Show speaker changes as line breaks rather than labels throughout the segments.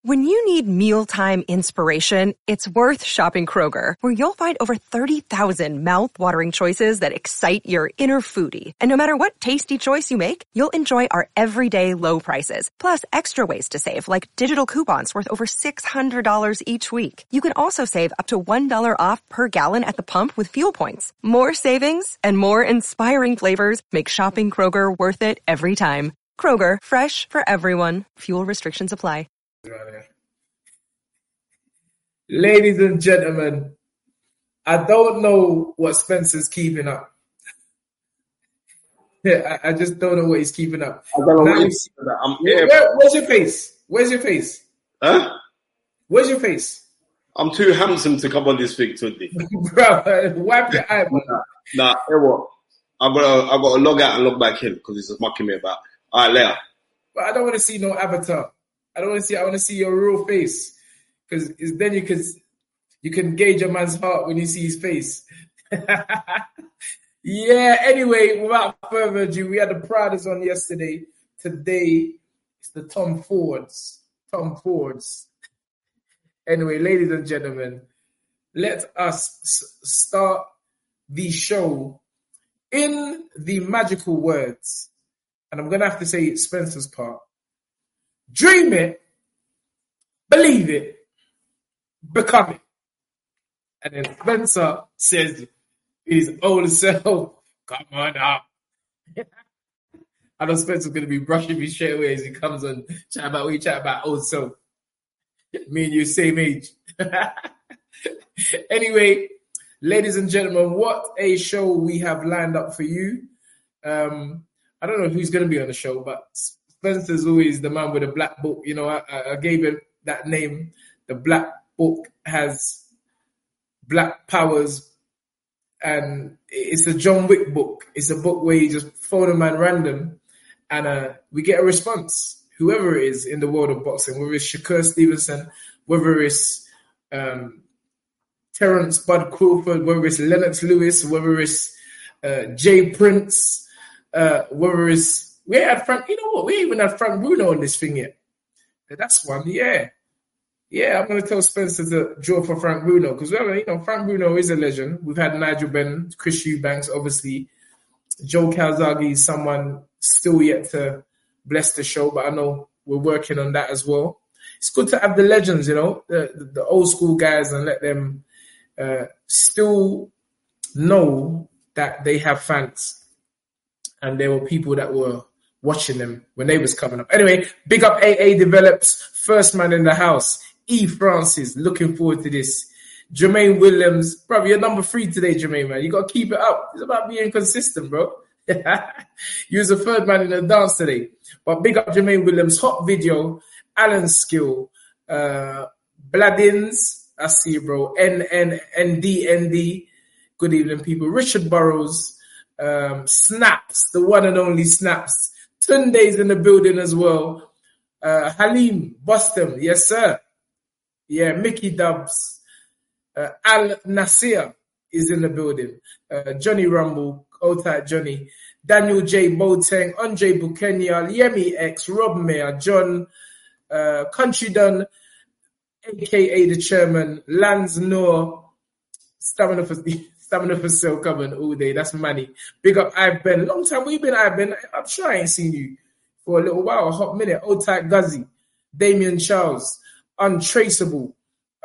When you need mealtime inspiration, it's worth shopping Kroger, where you'll find over 30,000 mouth-watering choices that excite your inner foodie. And no matter what tasty choice you make, you'll enjoy our everyday low prices, plus extra ways to save, like digital coupons worth over $600 each week. You can also save up to $1 off per gallon at the pump with fuel points. More savings and more inspiring flavors make shopping Kroger worth it every time. Kroger, fresh for everyone. Fuel restrictions apply.
Ladies and gentlemen, I don't know what Spencer's keeping up. I just don't know what he's keeping up.
I don't know
where's your face? Where's your face?
Huh?
Where's your face?
I'm too handsome to come on this thing, Tundi.
Bro, wipe your eye.
Nah, hear what? I've got to log out and log back in because it's just mucking me about. All right, later.
But I don't want to see no avatar. I want to see your real face, because then you can gauge a man's heart when you see his face. Yeah. Anyway, without further ado, we had the Pradas on yesterday. Today it's the Tom Fords. Anyway, ladies and gentlemen, let us start the show in the magical words, and I'm gonna have to say Spencer's part. Dream it, believe it, become it. And then Spencer says his old self, come on up. I know Spencer's going to be brushing me straight away as he comes on, chat about old self. Me and you, same age. Anyway, ladies and gentlemen, what a show we have lined up for you. I don't know who's going to be on the show, but Spencer's always the man with a black book. You know, I gave him that name. The black book has black powers, and it's a John Wick book. It's a book where you just phone a man random, and we get a response, whoever it is in the world of boxing, whether it's Shakur Stevenson, whether it's Terrence Bud Crawford, whether it's Lennox Lewis, whether it's Jay Prince, whether it's we had Frank. You know what? We even had Frank Bruno on this thing yet. That's one, yeah. I'm going to tell Spencer to draw for Frank Bruno because Frank Bruno is a legend. We've had Nigel Benn, Chris Eubanks, obviously. Joe Calzaghe is someone still yet to bless the show, but I know we're working on that as well. It's good to have the legends, the old school guys, and let them still know that they have fans. And there were people that were watching them when they was coming up. Anyway, big up AA Develops, first man in the house. E. Francis, looking forward to this. Jermaine Williams, bro, you're number 3 today, Jermaine, man. You got to keep it up. It's about being consistent, bro. You was the third man in the dance today. But big up Jermaine Williams, hot video, Alan Skill, Bladins, I see you, bro. ND. Good evening, people. Richard Burrows, Snaps, the one and only Snaps. Tunde's in the building as well. Halim, Boston, yes, sir. Yeah, Mickey Dubs. Al Nasir is in the building. Johnny Rumble, old tight Johnny. Daniel J. Boateng, Andre Bukenya, Yemi X, Rob Mayer, John, Country Dunn, a.k.a. the chairman, Lance Noor, Stamina for sale coming all day. That's money. Big up I've been. Long time we've been I've been. I'm sure I ain't seen you for a little while, a hot minute. Old tight Guzzy, Damian Charles, Untraceable.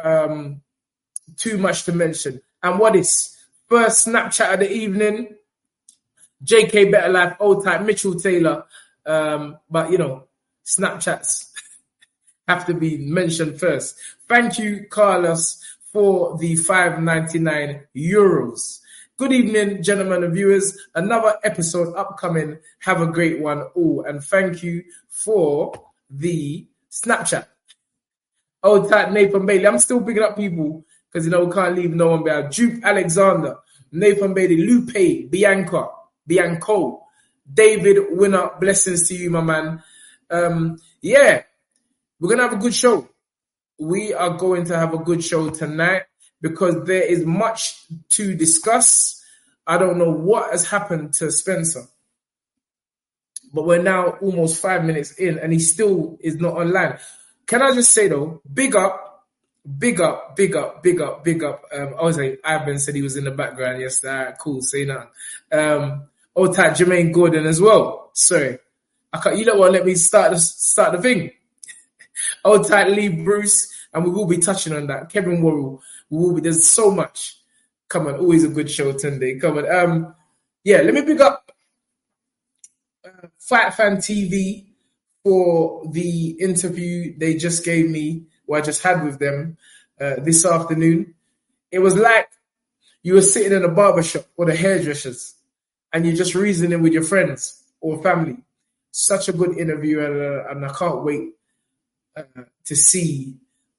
Too much to mention. And what is first Snapchat of the evening? JK Better Life, old type Mitchell Taylor. But Snapchats have to be mentioned first. Thank you, Carlos, for the €5.99. Good evening, gentlemen and viewers. Another episode upcoming. Have a great one all. And thank you for the Snapchat. Old type Nathan Bailey. I'm still picking up people because, we can't leave no one behind. Duke Alexander, Nathan Bailey, Lupe, Bianco, David Winner. Blessings to you, my man. We're going to have a good show. We are going to have a good show tonight because there is much to discuss. I don't know what has happened to Spencer, but we're now almost 5 minutes in and he still is not online. Can I just say though, big up. Obviously, Ivan said he was in the background yesterday. All right, cool, say nothing. Old tight Jermaine Gordon as well. Sorry. You don't want to let me start the thing. Old tight Lee Bruce, and we will be touching on that. Kevin Worrell, there's so much. Come on, always a good show Sunday. Come on. Yeah, let me pick up Fight Fan TV for the interview they just gave me, or I just had with them this afternoon. It was like you were sitting in a barbershop or the hairdressers and you're just reasoning with your friends or family. Such a good interview, and I can't wait to see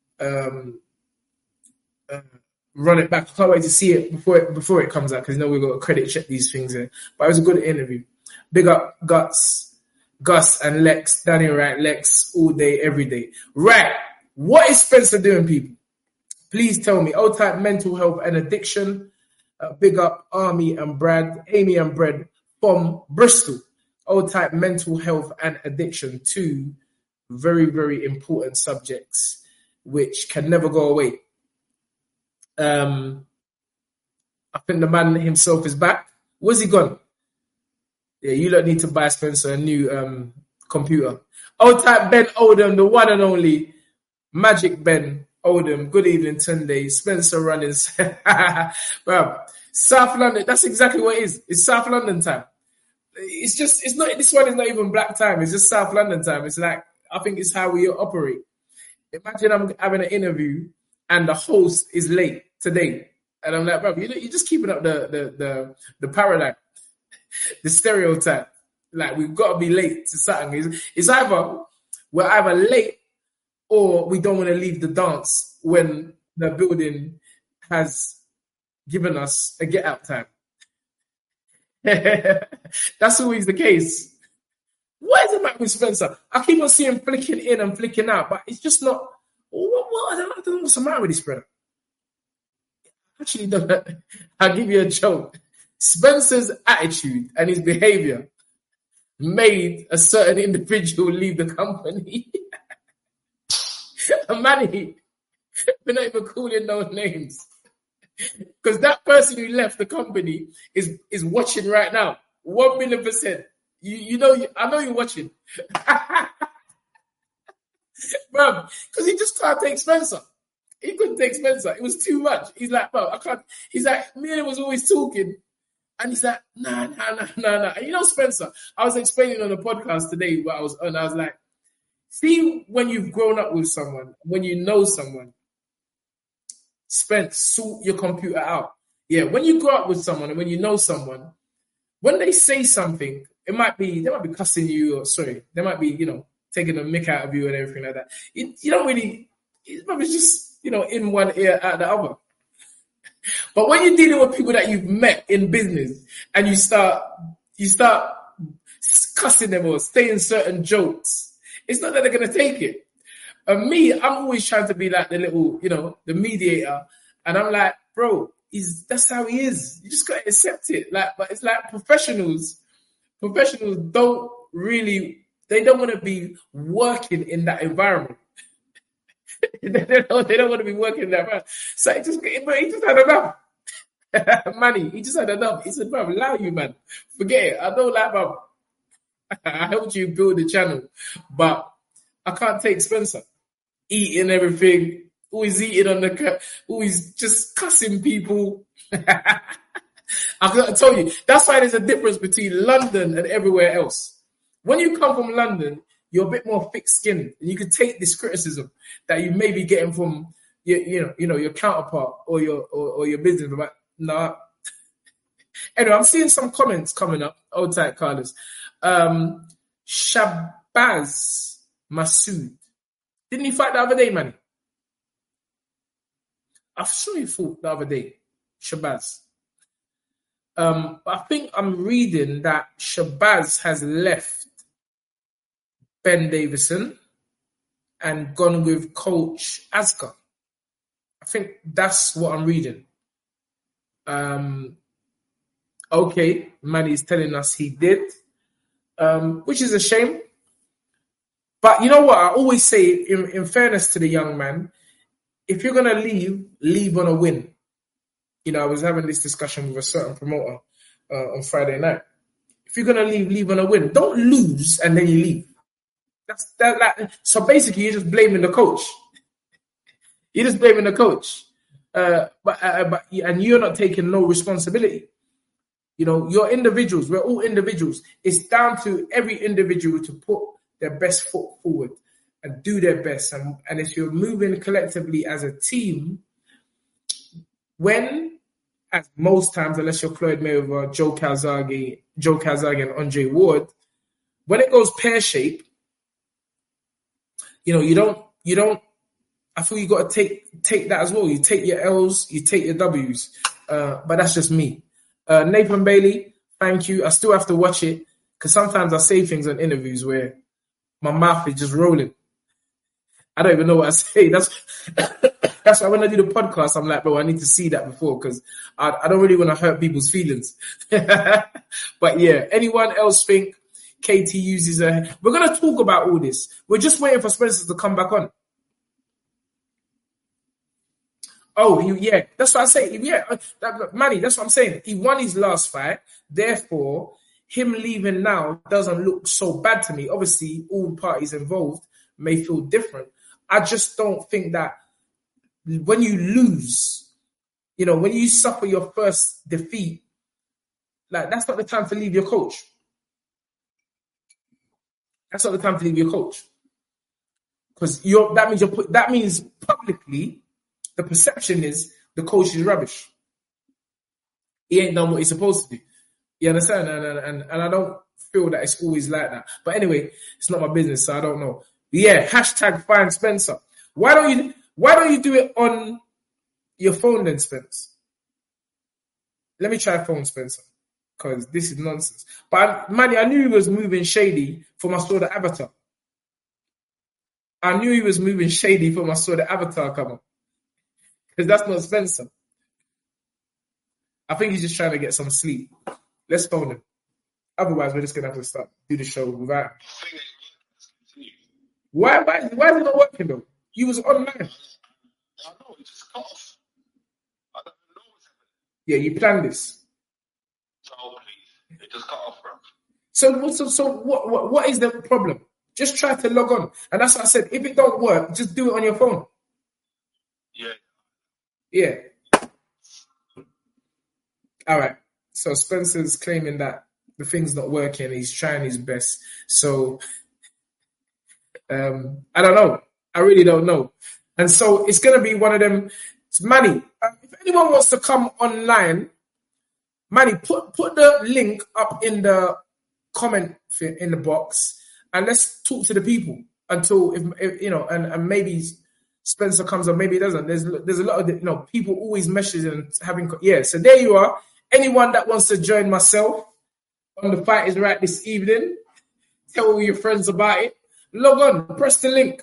run it back. I can't wait to see it before it comes out, because we've got to credit check these things in. But it was a good interview. Big up Gus and Lex, Danny Wright, Lex, all day, every day. Right, what is Spencer doing, people? Please tell me. Old type mental health and addiction. Big up Amy and Brad from Bristol. Old type mental health and addiction. Two very, very important subjects which can never go away. I think the man himself is back. Where's he gone? Yeah, you don't need to buy Spencer a new computer. Old type Ben Oldham, the one and only Magic Ben Oldham. Good evening, Tunde. Spencer running. Well, South London, that's exactly what it is. It's South London time. It's not, this one is not even black time. It's just South London time. It's like, I think it's how we operate. Imagine I'm having an interview and the host is late today. And I'm like, bro, you're just keeping up the paradigm, the stereotype. Like, we've got to be late to something. It's either we're either late or we don't want to leave the dance when the building has given us a get out time. That's always the case. What is it matter with Spencer? I keep on seeing flicking in and flicking out, but it's just not. What? I don't know what's the matter with this, brother. Actually, no, I'll give you a joke. Spencer's attitude and his behavior made a certain individual leave the company. And Manny, we're not even calling no names. Because that person who left the company is watching right now. 1,000,000%. You know, I know you're watching. Bro, because he just can't take Spencer. He couldn't take Spencer. It was too much. He's like, bro, I can't. He's like, me and him was always talking. And he's like, nah. And you know, Spencer, I was explaining on the podcast today what I was on. I was like, see, when you've grown up with someone, when you know someone, Spence, sort your computer out. Yeah, when you grow up with someone and when you know someone, when they say something, they might be cussing you, or sorry, they might be, taking a mick out of you and everything like that. You don't really, it's just, in one ear, out the other. But when you're dealing with people that you've met in business and you start cussing them or saying certain jokes, it's not that they're going to take it. And me, I'm always trying to be like the little, the mediator. And I'm like, bro, that's how he is. You just got to accept it. But it's like professionals don't really, they don't want to be working in that environment. they don't want to be working in that environment. So he just had enough. Manny, he just had enough. He said, bro, allow you, man. Forget it. I don't like, bro. I helped you build the channel, but I can't take Spencer. Eating everything, always eating on the cut, always just cussing people. I told you, that's why there's a difference between London and everywhere else. When you come from London, you're a bit more thick-skinned, and you can take this criticism that you may be getting from your counterpart or your business. But nah. Anyway, I'm seeing some comments coming up. Old tight Carlos. Shabazz Masood. Didn't he fight the other day, man? I saw he fought the other day, Shabazz. I think I'm reading that Shabazz has left Ben Davison and gone with Coach Asker. I think that's what I'm reading. Okay, Manny's telling us he did, which is a shame. But you know what? I always say, in fairness to the young man, if you're going to leave on a win. You know, I was having this discussion with a certain promoter on Friday night. If you're going to leave on a win, don't lose and then you leave. So basically, you're just blaming the coach. You're just blaming the coach. And you're not taking no responsibility. You know, you're individuals. We're all individuals. It's down to every individual to put their best foot forward and do their best. And if you're moving collectively as a team, as most times, unless you're Floyd Mayweather, Joe Calzaghe and Andre Ward, when it goes pear-shaped, you know, you don't, I feel you got to take that as well. You take your L's, you take your W's. But that's just me. Nathan Bailey, thank you. I still have to watch it because sometimes I say things in interviews where my mouth is just rolling. I don't even know what I say. That's why when I do the podcast, I'm like, bro, I need to see that before because I don't really want to hurt people's feelings. But yeah, anyone else think KT uses a... We're going to talk about all this. We're just waiting for Spencer to come back on. Oh, yeah, that's what I say. Yeah, Manny, that's what I'm saying. He won his last fight. Therefore, him leaving now doesn't look so bad to me. Obviously, all parties involved may feel different. I just don't think that when you lose, you know, when you suffer your first defeat, like that's not the time to leave your coach. That's not the time to leave your coach. Because that means publicly the perception is the coach is rubbish. He ain't done what he's supposed to do. You understand? And I don't feel that it's always like that. But anyway, it's not my business, so I don't know. But yeah, hashtag find Spencer. Why don't you do it on your phone then, Spence? Let me try phone, Spencer, because this is nonsense. But Manny, I knew he was moving shady from I saw the avatar. I knew he was moving shady from I saw the avatar come on. Because that's not Spencer. I think he's just trying to get some sleep. Let's phone him. Otherwise, we're just going to have to start do the show without him. Why is it not working though? You was online.
I know, it just cut off. I don't know what's happening.
Yeah, you planned this.
Oh, please. It just cut off, bro.
So what is the problem? Just try to log on. And that's what I said. If it don't work, just do it on your phone.
Yeah.
Yeah. All right. So Spencer's claiming that the thing's not working. He's trying his best. So I don't know. I really don't know. And so it's going to be one of them. Manny, if anyone wants to come online, Manny, put the link up in the comment in the box and let's talk to the people until, if you know, and maybe Spencer comes or maybe he doesn't. There's a lot of, you know, people always messaging and having, yeah. So there you are. Anyone that wants to join myself on The Fight Is Right this evening, tell all your friends about it. Log on, press the link.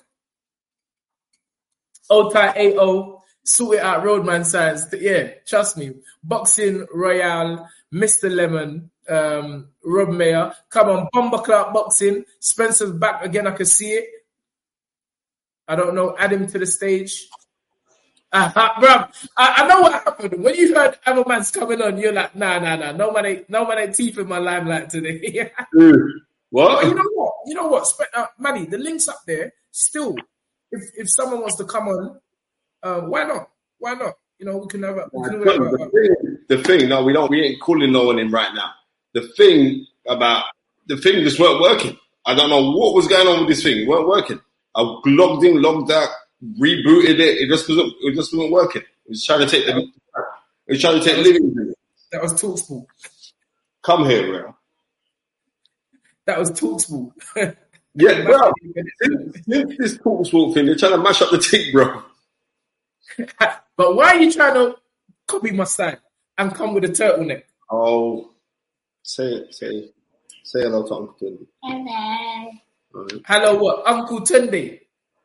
Otai AO, sort it out, Roadman signs. Yeah, trust me. Boxing Royale, Mr. Lemon, Rob Mayer. Come on, Bomber Clark Boxing. Spencer's back again, I can see it. I don't know, add him to the stage. Bruv, I know what happened. When you heard Everman's coming on, you're like, nah. No man ain't teeth in my limelight today.
What?
But you know what? Manny, the link's up there. Still, if someone wants to come on, why not? Why not? You know, we can have
the thing. No, we ain't calling no one in right now. The thing just weren't working. I don't know what was going on with this thing. It weren't working. I logged in, logged out, rebooted it. It just wasn't working. It was trying to take living.
That was TalkSport.
Come here, bro.
That was TalkSport.
Yeah, bro. Since this TalkSport thing, they're trying to mash up the tick, bro.
But why are you trying to copy my style and come with a turtleneck?
Oh, say hello to Uncle Tunde.
Hello.
Right.
Hello, what? Uncle Tunde.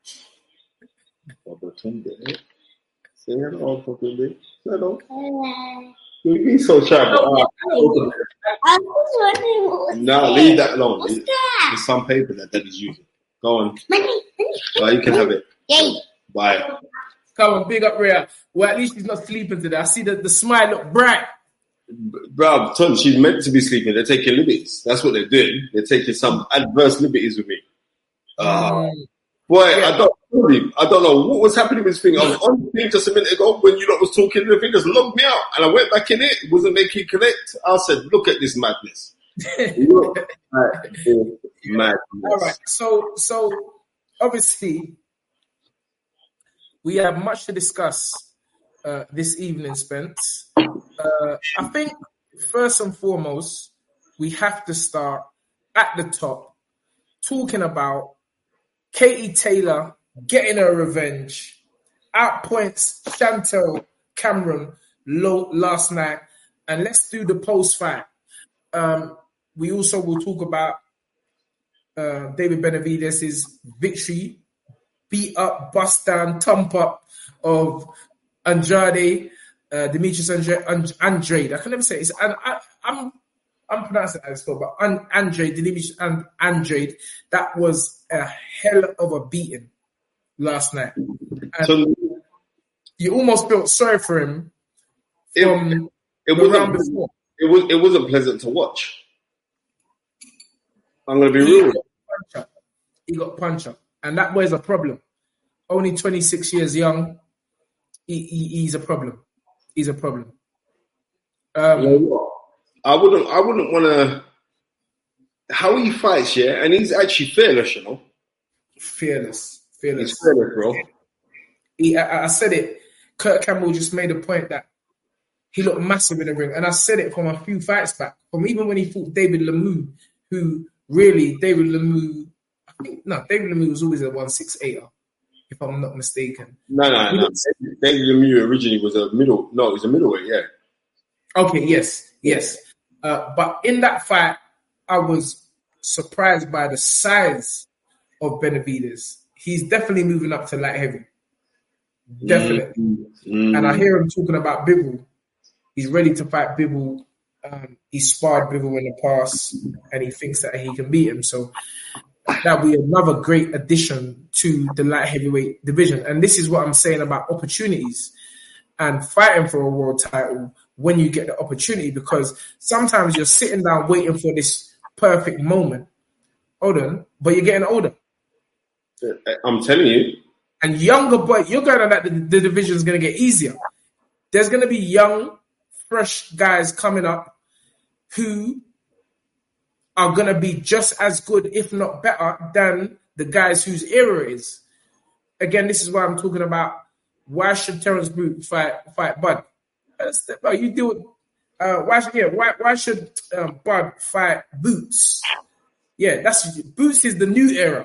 Uncle Tunde. Say hello, Uncle Tunde. Say hello.
Hello.
You're being so shy, but
I was wondering what was
no,
that?
leave that alone.
What's that?
It's some paper that Daddy's using. Go on.
Money.
You can have it.
Yay.
Bye.
Come on, big up Rhea. Well, at least she's not sleeping today. I see the smile look bright.
Bro, Ton, she's meant to be sleeping. They're taking liberties. That's what they're doing. They're taking some adverse liberties with me. Boy, yeah. I don't know what was happening with this thing. I was on the thing just a minute ago when you lot was talking. The thing just logged me out, and I went back in it. It wasn't making connect. I said, "Look at this madness." Look at this madness.
All right. So obviously, we have much to discuss this evening, Spence. I think first and foremost, we have to start at the top, talking about Katie Taylor getting her revenge, outpoints Chantel Cameron last night, and let's do the post-fight. We also will talk about David Benavidez' victory, beat up, bust down, thump up of Andrade, Demetrius Andrade. I can never say it. I'm pronouncing it as well, but Andrade, Demetrius Andrade, that was a hell of a beating last night. And so, you almost felt sorry for him from the round before. It
wasn't pleasant to watch. I'm going to be real.
He got punched up. And that was a problem. Only 26 years young. He's a problem. He's a problem.
I wouldn't want to. How he fights, yeah, and he's actually fearless, you know.
Fearless.
He's fearless, bro.
I said it. Kurt Campbell just made a point that he looked massive in the ring, and I said it from a few fights back, from even when he fought David Lemieux, who really David Lemieux was always a 168er, if I'm not mistaken.
No. David Lemieux originally was a middleweight, yeah.
Okay, yes. But in that fight, I was surprised by the size of Benavidez. He's definitely moving up to light heavy. Definitely. Mm-hmm. And I hear him talking about Bivol. He's ready to fight Bivol. He sparred Bivol in the past, and he thinks that he can beat him. So that'll be another great addition to the light heavyweight division. And this is what I'm saying about opportunities and fighting for a world title when you get the opportunity, because sometimes you're sitting down waiting for this perfect moment. Hold on, but you're getting older.
I'm telling you.
And younger boy, you're going to that the division is going to get easier. There's going to be young, fresh guys coming up who are going to be just as good, if not better, than the guys whose era is. Again, this is why I'm talking about why should Terence Boots fight Bud? You do it. Why should Bud fight Boots? Yeah, Boots is the new era.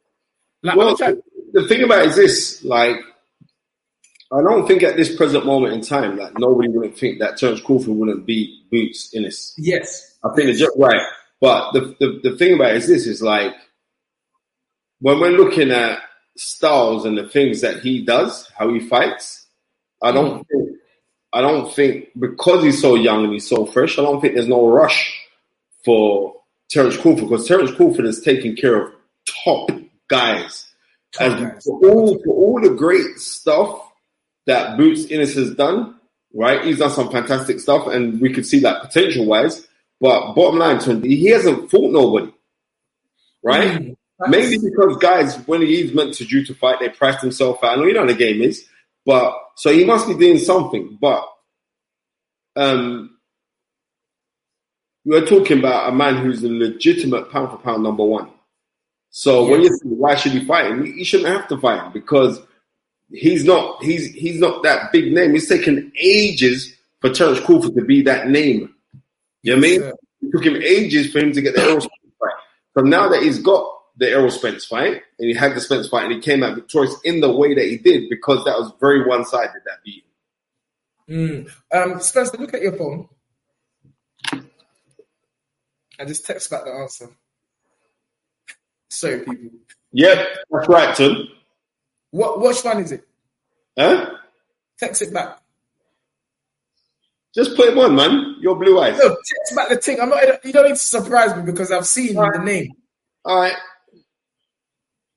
The thing about it is this, I don't think at this present moment in time, nobody wouldn't think that Terence Crawford wouldn't beat Boots Ennis.
Yes.
I think they're just right. But the thing about it is this, is when we're looking at styles and the things that he does, how he fights, I don't think because he's so young and he's so fresh, I don't think there's no rush for Terence Crawford, because Terence Crawford is taking care of top guys. For all the great stuff that Boots Ennis has done, right? He's done some fantastic stuff, and we could see that potential-wise. But bottom line, he hasn't fought nobody, right? Mainly because guys, when he's meant to due to fight, they priced himself out. I know you know how the game is, but so he must be doing something. But we're talking about a man who's a legitimate pound-for-pound number one. So when you say, why should he fight him? He shouldn't have to fight him, because he's not that big name. It's taken ages for Terence Crawford to be that name. You know what I mean? It took him ages for him to get the Errol Spence fight. So now that he's got the Errol Spence fight, and he had the Spence fight, and he came out victorious in the way that he did, because that was very one-sided, that beating.
Spencer, look at your phone. I just text back the answer. Sorry, people.
Yep, that's right, Tim.
Which one is it?
Huh?
Text it back.
Just put him on, man. Your blue eyes.
No, text back the thing. You don't need to surprise me, because I've seen the name.
All right.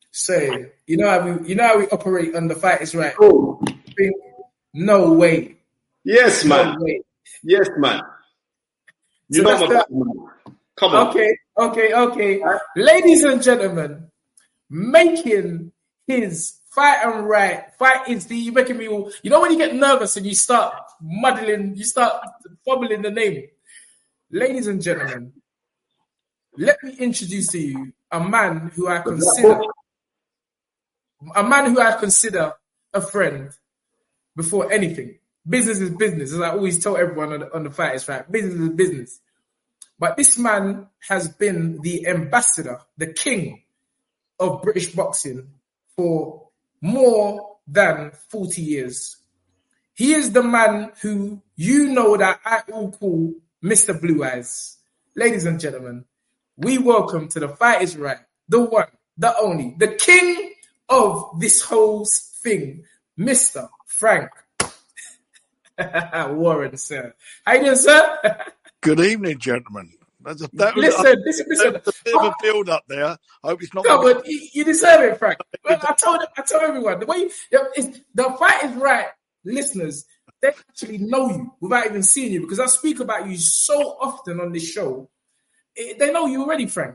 So you know how we operate on the Fight Is Right.
Oh,
No way.
yes,
No
man.
way.
Yes, man. You
So
know
that's
my
the
bad, man. Come on.
Okay. Ladies and gentlemen, making his Fight and Right. Fight is the you making me all. You know when you get nervous and you start muddling, you start fumbling the name. Ladies and gentlemen, let me introduce to you a man who I consider a friend before anything. Business is business, as I always tell everyone on the Fight Is Right. Business is business. But this man has been the ambassador, the king of British boxing for more than 40 years. He is the man who you know that I all call Mr. Blue Eyes. Ladies and gentlemen, we welcome to the Fight Is Right, the one, the only, the king of this whole thing, Mr. Frank Warren, sir. How you doing, sir?
Good evening, gentlemen. Listen.
Listen.
A bit of a build up there. I hope it's not.
No, but you deserve it, Frank. I told everyone the way the Fight Is Right listeners, they actually know you without even seeing you because I speak about you so often on this show. They know you already, Frank.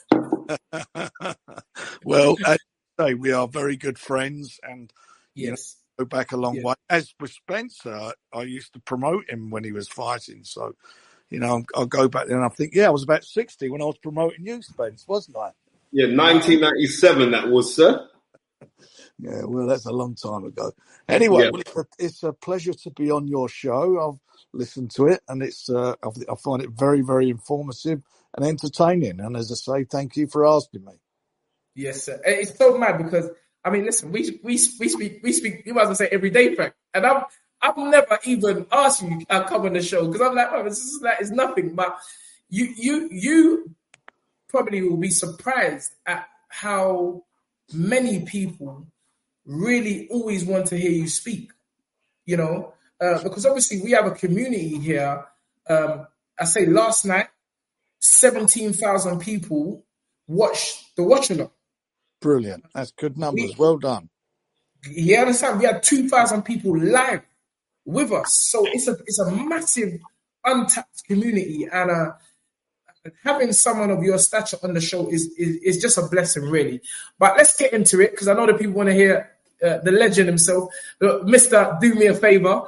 Well, as you say, we are very good friends, and
yes,
go back a long way. As for Spencer, I used to promote him when he was fighting, so. I'll go back there and I think, I was about 60 when I was promoting you, Spence, wasn't I?
Yeah, 1997 that was, sir.
Yeah, well, that's a long time ago. Anyway, well, it's a pleasure to be on your show. I've listened to it, and I find it very, very informative and entertaining. And as I say, thank you for asking me.
Yes, sir. It's so mad because listen, we speak. You might as well say every day, Frank, and I've never even asked you to come on the show because I'm like, it's nothing. But you probably will be surprised at how many people really always want to hear you speak. Because obviously we have a community here. I say last night, 17,000 people watched the watch-along.
Brilliant. That's good numbers. Well done.
You understand? We had 2,000 people live with us. So it's a massive untapped community, and having someone of your stature on the show is just a blessing, really. But let's get into it because I know that people want to hear the legend himself, Mr. Do Me a Favor.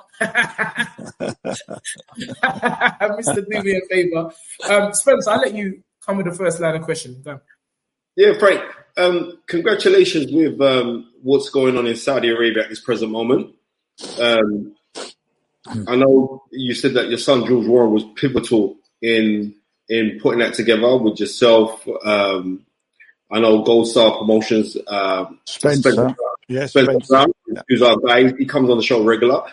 Mr. Do Me a Favor. Spencer, I'll let you come with the first line of question. Go.
Yeah, Frank, congratulations with what's going on in Saudi Arabia at this present moment. I know you said that your son George Warren was pivotal in putting that together with yourself. I know Gold Star Promotions, Spencer Brown, who's our guy. He comes on the show regular.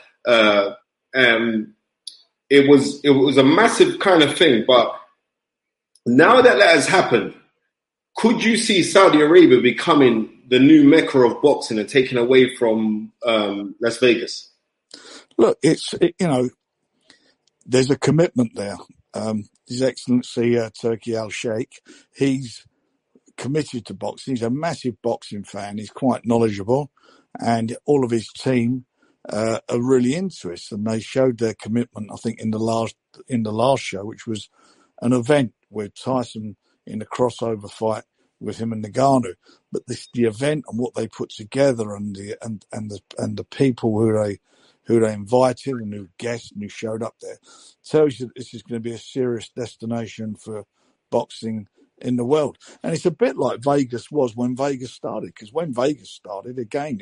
It was a massive kind of thing, but now that has happened, could you see Saudi Arabia becoming the new Mecca of boxing and taking away from Las Vegas?
Look, there's a commitment there. His Excellency Turki Al-Sheikh, he's committed to boxing. He's a massive boxing fan. He's quite knowledgeable, and all of his team are really into it. And they showed their commitment, I think, in the last show, which was an event with Tyson in a crossover fight with him and Ngannou. But the event and what they put together, and the people who they invited and who guests and who showed up there, tells you that this is going to be a serious destination for boxing in the world. And it's a bit like Vegas was when Vegas started, because when Vegas started, again,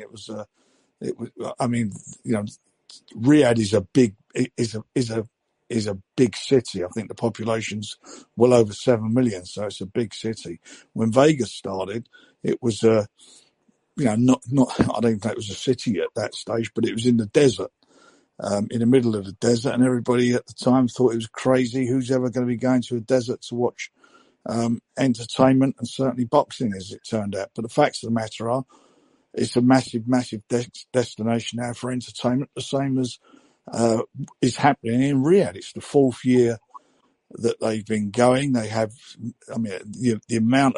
Riyadh is a big city. I think the population's well over 7 million, so it's a big city. When Vegas started, it was not I don't think it was a city at that stage, but it was in the desert. In the middle of the desert, and everybody at the time thought it was crazy. Who's ever going to be going to a desert to watch entertainment, and certainly boxing, as it turned out. But the facts of the matter are, it's a massive, massive destination now for entertainment, the same as is happening in Riyadh. It's the 4th year that they've been going. They have, the amount of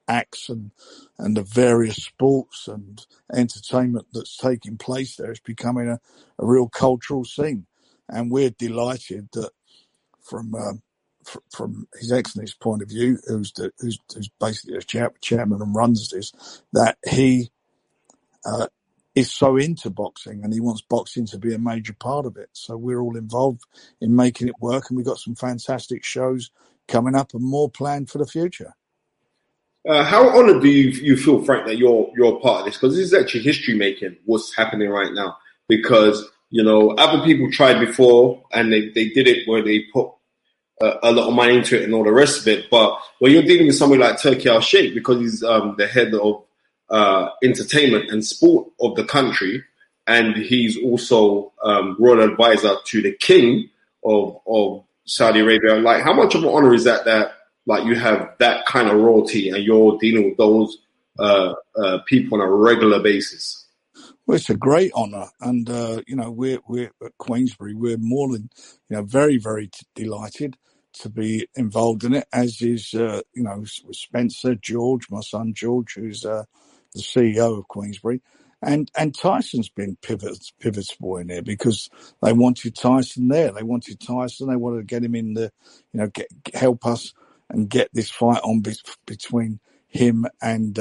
acts and the various sports and entertainment that's taking place there. It's becoming a real cultural scene. And we're delighted that from His Excellency's point of view, who's basically the chairman and runs this, that he is so into boxing and he wants boxing to be a major part of it. So we're all involved in making it work, and we've got some fantastic shows coming up and more planned for the future.
How honoured do you feel, Frank, that you're part of this? Because this is actually history making, what's happening right now. Because, other people tried before and they did it where they put a lot of money into it and all the rest of it. But when you're dealing with somebody like Turki Al-Sheikh, because he's the head of entertainment and sport of the country, and he's also royal advisor to the king of Saudi Arabia, like, how much of an honour is that like you have that kind of royalty and you're dealing with those people on a regular basis?
Well, it's a great honour, and we're at Queensberry. We're more than very, very delighted to be involved in it. As is with Spencer, George, my son George, who's the CEO of Queensberry, and Tyson's been pivotal in there because they wanted Tyson there. They wanted Tyson. They wanted to get him in the, help us and get this fight on between him and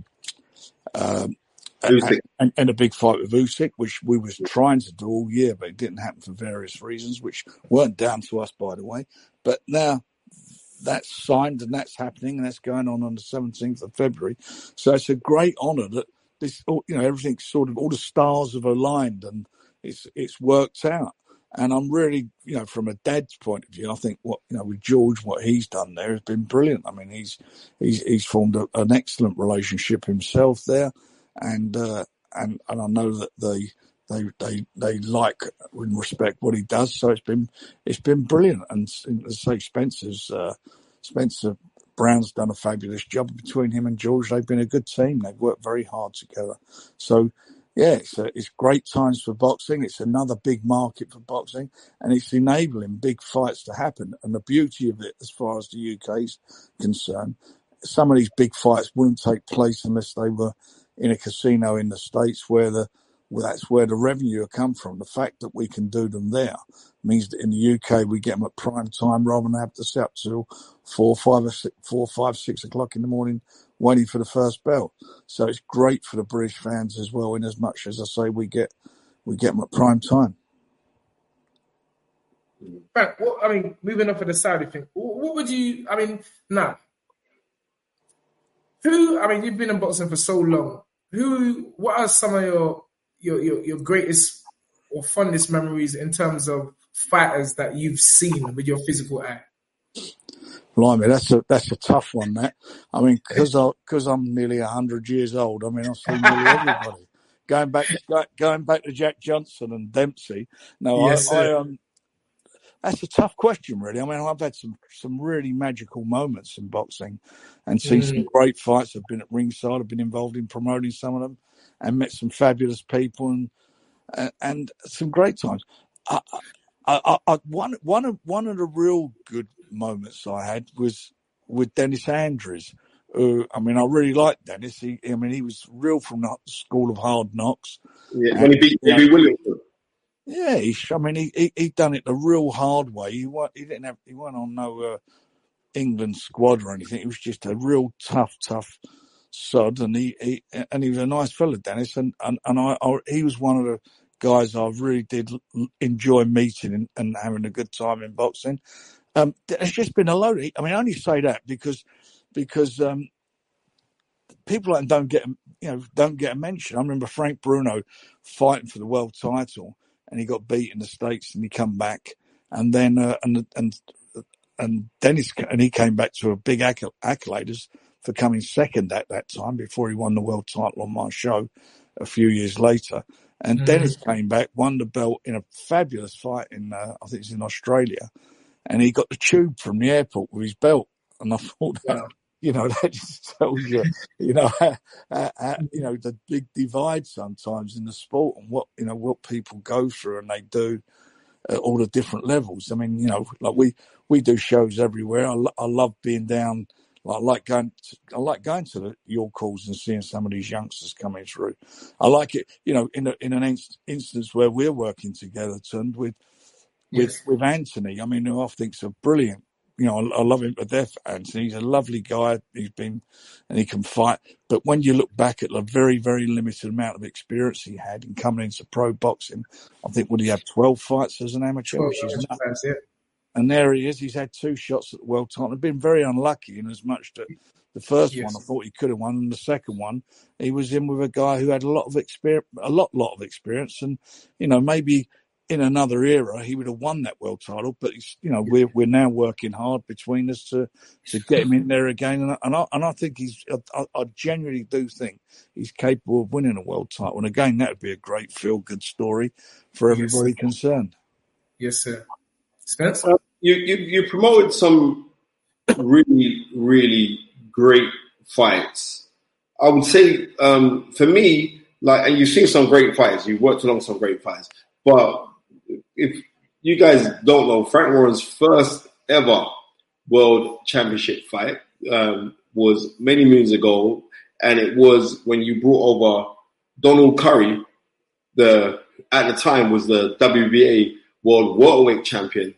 a big fight with Usyk, which we was trying to do all year, but it didn't happen for various reasons, which weren't down to us, by the way. But now that's signed and that's happening, and that's going on the 17th of February. So it's a great honour that this, everything's sort of, all the stars have aligned and it's worked out. And I'm really, from a dad's point of view, I think with George, what he's done there has been brilliant. I mean, he's formed an excellent relationship himself there, and I know that they like and respect what he does. So it's been brilliant. And as I say, Spencer Brown's done a fabulous job. Between him and George, they've been a good team. They've worked very hard together. So. Yeah, it's great times for boxing. It's another big market for boxing, and it's enabling big fights to happen. And the beauty of it, as far as the UK is concerned, some of these big fights wouldn't take place unless they were in a casino in the States that's where the revenue will come from. The fact that we can do them there means that in the UK we get them at prime time rather than have to sit up till 4, 5, 6 o'clock in the morning waiting for the first bell. So it's great for the British fans as well, in as much as I say we get them at prime time.
Frank, moving on for the Saudi thing, what would you, now, you've been in boxing for so long. What are some of your greatest or fondest memories in terms of fighters that you've seen with your physical eye?
Blimey, that's a tough one, that. Because I'm nearly 100 years old, I've seen nearly everybody. Going back to Jack Johnson and Dempsey. No, yes, that's a tough question, really. I've had some really magical moments in boxing and seen some great fights. I've been at ringside. I've been involved in promoting some of them and met some fabulous people and some great times. One of the real good moments I had was with Dennis Andrews. I really liked Dennis. He was real from the school of hard knocks.
Yeah, when he beat Davey Williamson.
Yeah, he done it the real hard way. He weren't on no England squad or anything. He was just a real tough sod, and he was a nice fella, Dennis. And he was one of the guys I really did enjoy meeting and having a good time in boxing. It's just been a load. I only say that because people like don't get a mention. I remember Frank Bruno fighting for the world title, and he got beat in the States, and he come back, and then and Dennis, and he came back to a big accolades for coming second at that time before he won the world title on my show a few years later. And Dennis came back, won the belt in a fabulous fight in I think it's in Australia, and he got the tube from the airport with his belt. And I thought, that just tells you, the big divide sometimes in the sport and what people go through and they do at all the different levels. Like we do shows everywhere. I love being down I like going to the York Halls and seeing some of these youngsters coming through. I like it, in an instance where we're working together, and with Anthony. I mean, who I think's a brilliant. I love him to death, Anthony. He's a lovely guy. And he can fight. But when you look back at the very, very limited amount of experience he had in coming into pro boxing, I think, would he have 12 fights as an amateur?
12
Which is
fights, yeah.
And there he is. He's had 2 shots at the world title. He's been very unlucky in as much that the first one I thought he could have won, and the second one he was in with a guy who had a lot of experience, and maybe in another era he would have won that world title. But we're now working hard between us to get him in there again, and I think I genuinely do think he's capable of winning a world title. And again, that would be a great feel-good story for everybody concerned.
Yes, sir. Spence?
You promoted some really, really great fights. I would say, for me, and you've seen some great fights, you've worked along some great fights, but if you guys don't know, Frank Warren's first ever world championship fight was many moons ago, and it was when you brought over Donald Curry, at the time was the WBA world welterweight champion,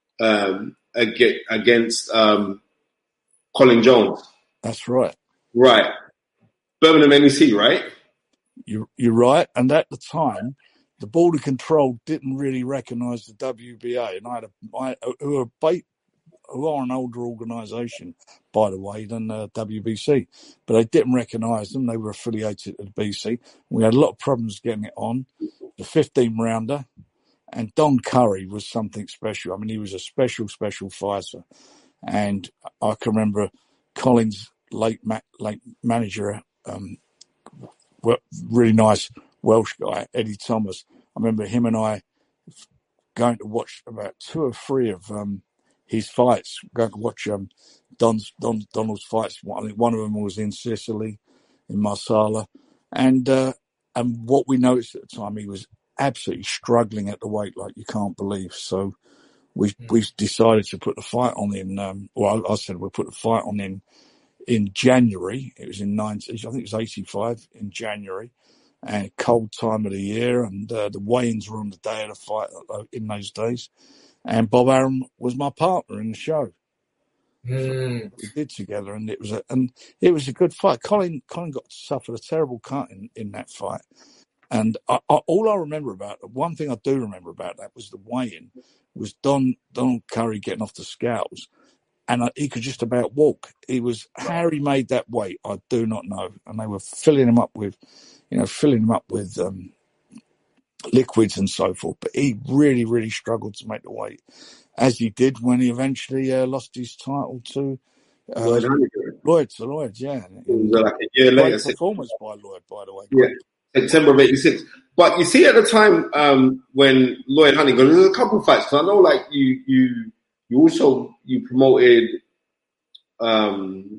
against Colin Jones.
That's right.
Right. Birmingham NEC, right?
You're right. And at the time, the Border Control didn't really recognise the WBA, and who are an older organisation, by the way, than WBC, but they didn't recognise them. They were affiliated to the BC. We had a lot of problems getting it on. The 15-rounder. And Don Curry was something special. I mean, he was a special fighter. And I can remember Colin's late manager, really nice Welsh guy, Eddie Thomas. I remember him and I going to watch about 2 or 3 of his fights, going to watch Donald's fights. I think one of them was in Sicily, in Marsala. And what we noticed at the time, he was absolutely struggling at the weight like you can't believe. So we decided to put the fight on in. I said we'll put the fight on in January. It was in I think it was 85 in January, and cold time of the year, and the weigh-ins were on the day of the fight in those days. And Bob Arum was my partner in the show. We did together, and it was a good fight. Colin got to suffer a terrible cut in that fight. And all I remember one thing I do remember about that was the weigh-in, was Donald Curry getting off the scales, and he could just about walk. How he made that weight, I do not know. And they were filling him up with liquids and so forth. But he really, really struggled to make the weight, as he did when he eventually lost his title to Lloyd. Yeah,
it was like a year later.
Performance by Lloyd, by the way.
Yeah. September of '86. But you see, at the time when Lloyd Honeycutt, there's a couple of fights. Because I know, you also promoted Kirtland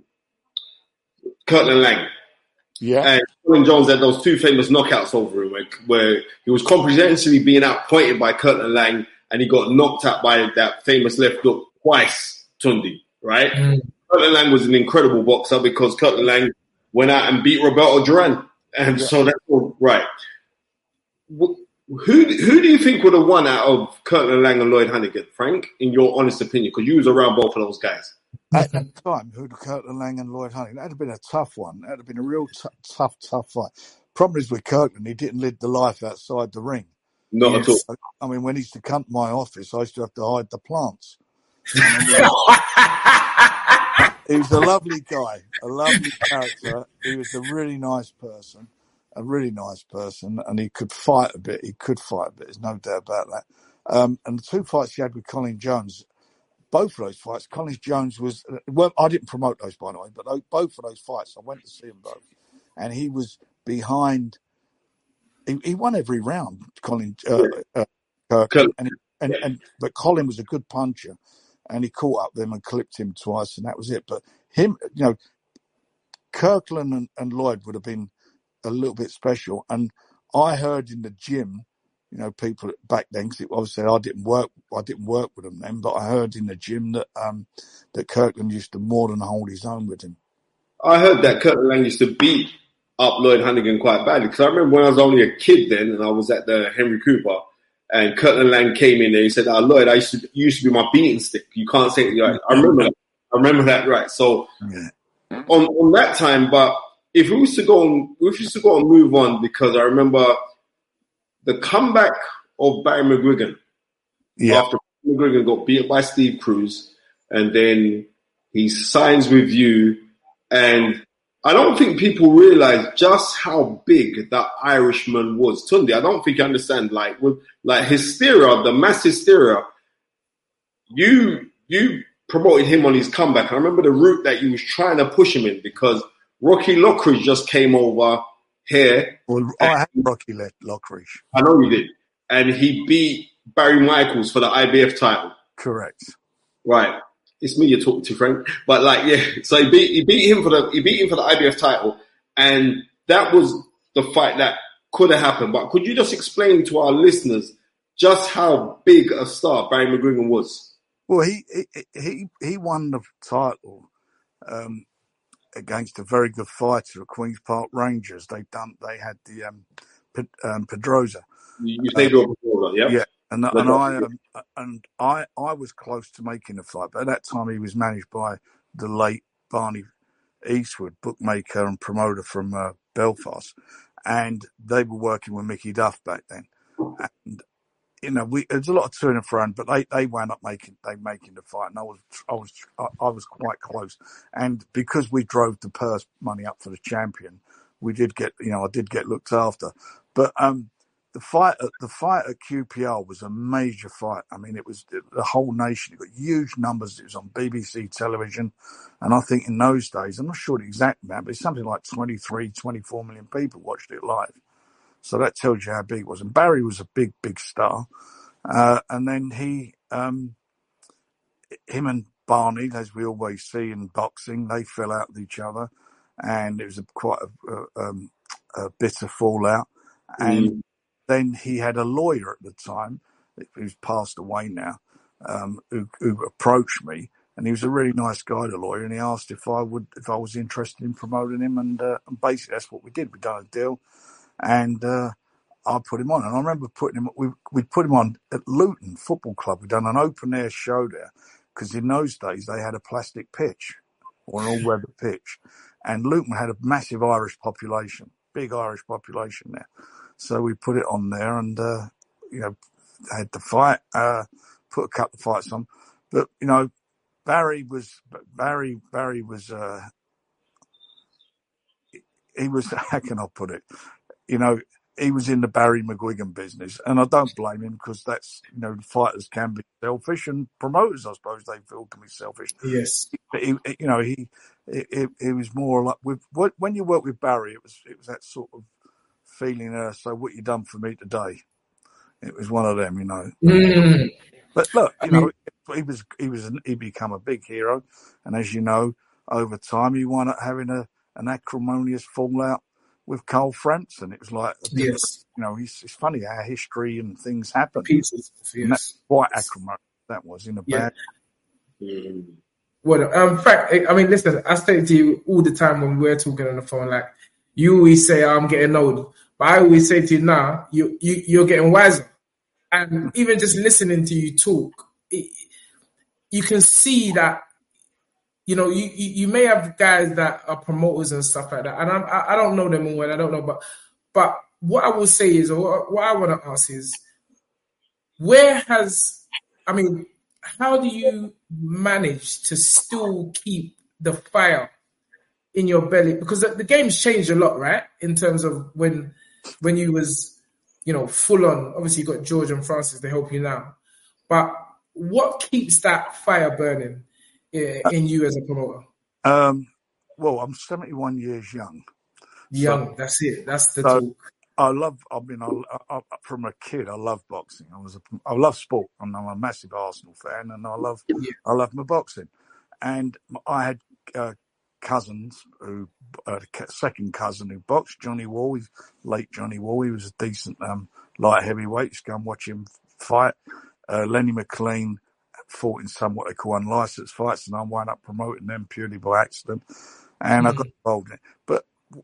Lang.
Yeah.
And Colin Jones had those 2 famous knockouts over him, where he was comprehensively being outpointed by Kirtland Lang, and he got knocked out by that famous left hook twice, Tundi. Right? Kirtland Lang was an incredible boxer because Kirtland Lang went out and beat Roberto Duran. And so that's all right. Who do you think would have won out of Kirtland Lang and Lloyd Honeycutt, Frank, in your honest opinion? Because you was around both of those guys.
At that time, Kirtland Lang and Lloyd Honeycutt, that would have been a tough one. That would have been a real tough fight. Problem is with Kirtland, he didn't live the life outside the ring.
Not at all.
I mean, when he used to come to my office, I used to have to hide the plants. He was a lovely guy, a lovely character. He was a really nice person, and he could fight a bit. There's no doubt about that. And the 2 fights he had with Colin Jones, both of those fights, Colin Jones was... Well, I didn't promote those, by the way, but both of those fights, I went to see them both. And he was behind... He won every round, Colin... but Colin was a good puncher. And he caught up with him and clipped him twice, and that was it. But him, Kirkland and Lloyd would have been a little bit special. And I heard in the gym, people back then, because obviously I didn't work with them then, but I heard in the gym that that Kirkland used to more than hold his own with him.
I heard that Kirkland Lang used to beat up Lloyd Hannigan quite badly, because I remember when I was only a kid then, and I was at the Henry Cooper, and Kirkland Lang came in there. He said, Lloyd, you used to be my beating stick. You can't say it right. I remember that, right? So on that time, but if we used to go and move on, because I remember the comeback of Barry McGuigan after McGuigan got beat by Steve Cruz, and then he signs with you, and I don't think people realize just how big that Irishman was. Tunde, I don't think you understand. With hysteria, the mass hysteria, you promoted him on his comeback. I remember the route that you was trying to push him in, because Rocky Lockridge just came over here.
Well, I had Rocky Lockridge.
I know you did. And he beat Barry Michaels for the IBF title.
Correct.
Right. It's me you're talking to, Frank. But so he beat him for the IBF title, and that was the fight that could have happened. But could you just explain to our listeners just how big a star Barry McGuigan was?
Well, he won the title against a very good fighter at Queen's Park Rangers. They had the Pedrosa.
You say Pedrosa, yeah?
Yeah. And I was close to making the fight, but at that time he was managed by the late Barney Eastwood, bookmaker and promoter from Belfast, and they were working with Mickey Duff back then. And there's a lot of to and fro, but they wound up making the fight, and I was quite close. And because we drove the purse money up for the champion, we did get I did get looked after, but The fight at QPR was a major fight. I mean, it was the whole nation. It got huge numbers. It was on BBC television. And I think in those days, I'm not sure the exact amount, but it's something like 23, 24 million people watched it live. So that tells you how big it was. And Barry was a big, big star. And then him and Barney, as we always see in boxing, they fell out with each other. And it was quite a bitter fallout. And then he had a lawyer at the time, who's passed away now, who approached me, and he was a really nice guy, the lawyer, and he asked if I was interested in promoting him, and basically that's what we did. We done a deal, and I put him on, and I remember we put him on at Luton Football Club. We'd done an open air show there, because in those days they had a plastic pitch or an all weather pitch, and Luton had a massive Irish population, big Irish population there. So we put it on there, and had the fight, put a couple of fights on. But Barry was he was, how can I put it? He was in the Barry McGuigan business, and I don't blame him, because that's fighters can be selfish, and promoters, I suppose, they feel can be selfish.
Yes.
But he was more like when you work with Barry, it was that sort of feeling, so what you done for me today? It was one of them, But look, he become a big hero, and as you know, over time he wound up having an acrimonious fallout with Carl Franson. It was like,
yes,
it's funny how history and things happen.
Pieces, yes.
And that's quite acrimonious. That was in a bad.
Well, in fact, I mean, listen, I say to you all the time when we're talking on the phone, like, you always say, I'm getting old. But I always say to you now, you're getting wiser. And even just listening to you talk, you can see that, you may have guys that are promoters and stuff like that. And I don't know them well, I don't know. But what I will say is, or what I want to ask is, how do you manage to still keep the fire in your belly? Because the game's changed a lot, right? In terms of when you was, full on. Obviously, you got George and Francis to help you now. But what keeps that fire burning in you as a promoter?
Well, I'm 71 years young.
Young, that's it. That's the talk.
From a kid, I love boxing. I love sport, and I'm a massive Arsenal fan, and I love my boxing. And I had cousins who, second cousin who boxed, Johnny Wall, late Johnny Wall. He was a decent light heavyweights. Go and watch him fight. Lenny McLean fought in some what they call unlicensed fights, and I wound up promoting them purely by accident, and I got involved in it. But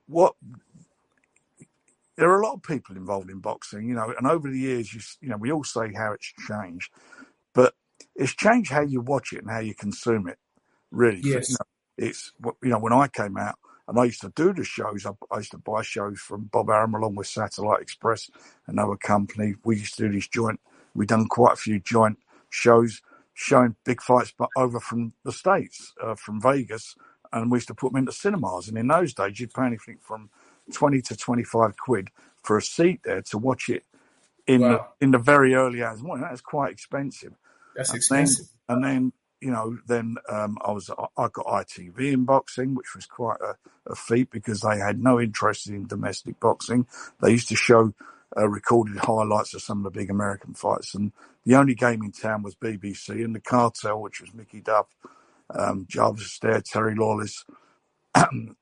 there are a lot of people involved in boxing, and over the years, we all say how it's changed, but it's changed how you watch it and how you consume it. Really,
Yes.
It's when I came out and I used to do the shows, I used to buy shows from Bob Arum along with Satellite Express, another company. We used to do these we've done quite a few joint shows showing big fights, but over from the States, from Vegas, and we used to put them into cinemas. And in those days, you'd pay anything from 20 to 25 quid for a seat there to watch it in the very early hours of the morning. That was quite expensive.
That's expensive.
And then I got ITV in boxing, which was quite a feat because they had no interest in domestic boxing. They used to show recorded highlights of some of the big American fights, and the only game in town was BBC, and the Cartel, which was Mickey Duff, Jarvis Astaire, Terry Lawless, and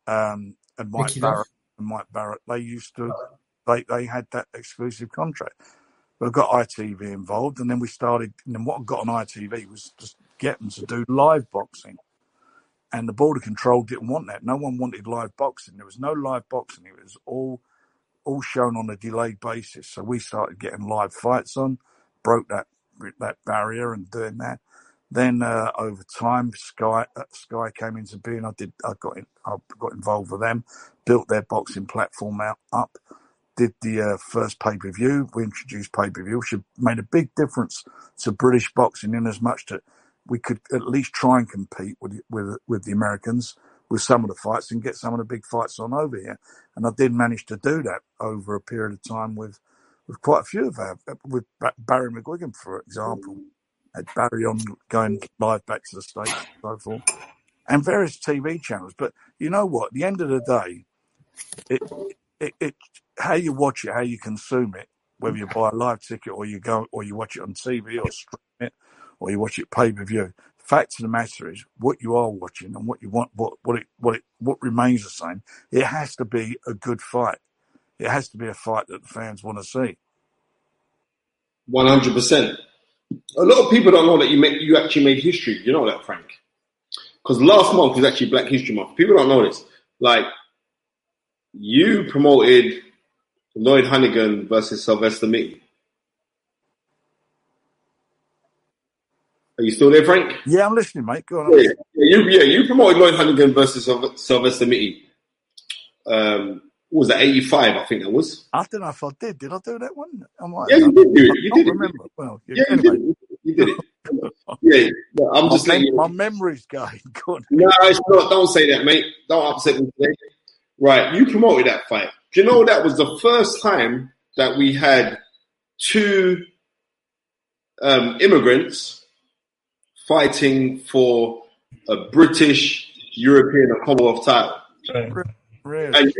Mike Barrett. They used to, they had that exclusive contract. But I got ITV involved, and then we started. And then what I got on ITV was just get them to do live boxing, and the Border Control didn't want that. No one wanted live boxing. There was no live boxing. It was all shown on a delayed basis. So we started getting live fights on, broke that barrier and doing that. Then over time, Sky came into being. I got involved with them, built their boxing platform up. Did the first pay-per-view. We introduced pay-per-view, which made a big difference to British boxing in as much that we could at least try and compete with the Americans with some of the fights and get some of the big fights on over here. And I did manage to do that over a period of time with quite a few of with Barry McGuigan, for example. Had Barry on going live back to the States and so forth, and various TV channels. But you know what? At the end of the day, it how you watch it, how you consume it, whether you buy a live ticket or you watch it on TV or stream it or you watch it pay-per-view. Fact of the matter is, what you are watching and what you want, what remains the same. It has to be a good fight. It has to be a fight that the fans want to see.
100%. A lot of people don't know that you actually made history. You know that, Frank? Because last month was actually Black History Month. People don't know this. Like, you promoted Lloyd Honeyghan versus Sylvester Mitty. Are you still there, Frank?
Yeah, I'm listening, mate. Go on.
You promoted Lloyd Honeyghan versus Sylvester Mitty. What was that, 85, I think that was?
I don't know if I did. Did I do that one?
Yeah, you did do it. You did
remember.
It.
Well,
anyway. You did it. Yeah, I'm just saying.
My memory's going. Good.
No, it's not. Don't say that, mate. Don't upset me today. Right, you promoted that fight. Do you know that was the first time that we had two immigrants fighting for a British, European, or Commonwealth title?
Really?
And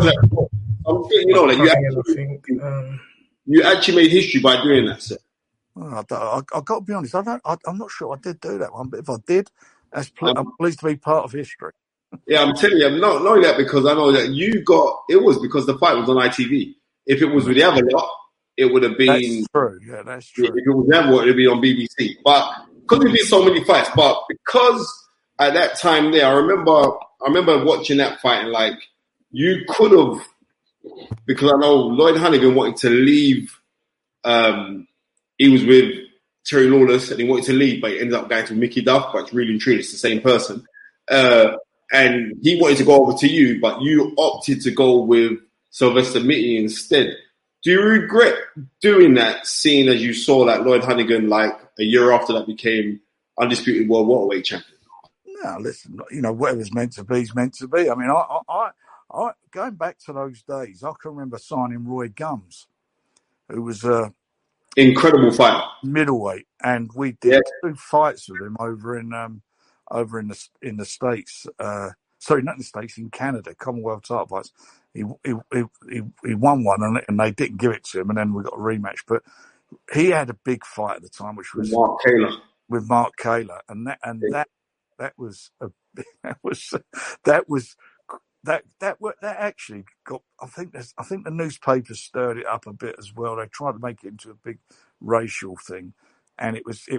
you actually made history by doing that, sir.
Well, I've got to be honest. I'm not sure I did do that one, but if I did, I'm pleased to be part of history.
Yeah, I'm telling you, I'm not knowing that because I know that it was because the fight was on ITV. If it was with the other lot, it would have been. That's
true. Yeah, that's true.
If it was the other lot, it would be on BBC. But because we did so many fights, but because at that time there, I remember watching that fight and like, you could have, because I know Lloyd Honeyghan wanted to leave. He was with Terry Lawless and he wanted to leave, but he ended up going to Mickey Duff, but it's really and truly it's the same person. And he wanted to go over to you, but you opted to go with Sylvester Mitty instead. Do you regret doing that, seeing as you saw that Lloyd Honeyghan, like a year after that, became undisputed world welterweight champion?
No, listen, whatever's meant to be is meant to be. I mean, I going back to those days, I can remember signing Roy Gums, who was
incredible fighter,
middleweight, and we did 2 fights with him over in the States. Sorry, not in the States, in Canada, Commonwealth title fights. He won one, and they didn't give it to him, and then we got a rematch. But he had a big fight at the time, which was with Mark Kaler, and that was that actually got. I think the newspapers stirred it up a bit as well. They tried to make it into a big racial thing, and it was.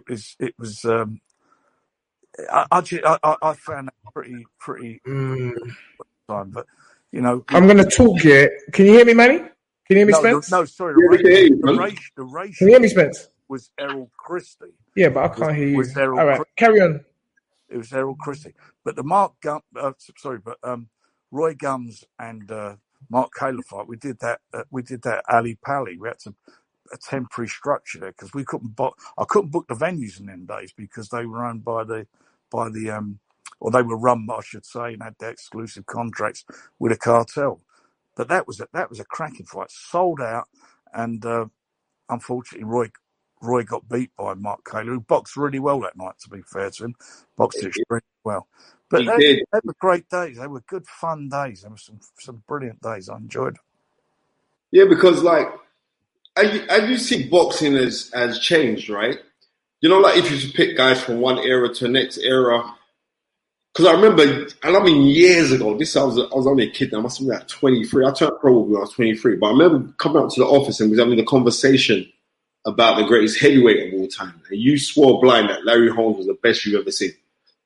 I found that pretty fun, but
I'm going to talk here. Can you hear me, Manny? Can you hear me, Spence?
No, sorry.
Yeah, we can hear you, man.
The
Can you
racial
hear me, Spence?
was Errol Christie.
Yeah, but I can't hear you.
Was Errol
All right, carry on.
It was Errol Christie, but the Roy Gums and Mark Taylor fight. We did that. Ali Pally. We had a temporary structure there because we couldn't book. I couldn't book the venues in them days because they were owned by the or they were run, I should say, and had their exclusive contracts with a cartel. But that was a cracking fight, sold out, and unfortunately Roy got beat by Mark Taylor, who boxed really well that night. To be fair to him, boxed extremely well. But they were great days. They were good, fun days. There were some brilliant days. I enjoyed them.
Yeah, because as you see boxing has changed, right? If you pick guys from one era to the next era. Because I remember, and I mean years ago, I was only a kid now, I must have been like 23. I turned pro when I was 23. But I remember coming up to the office and we was having a conversation about the greatest heavyweight of all time. And you swore blind that Larry Holmes was the best you've ever seen.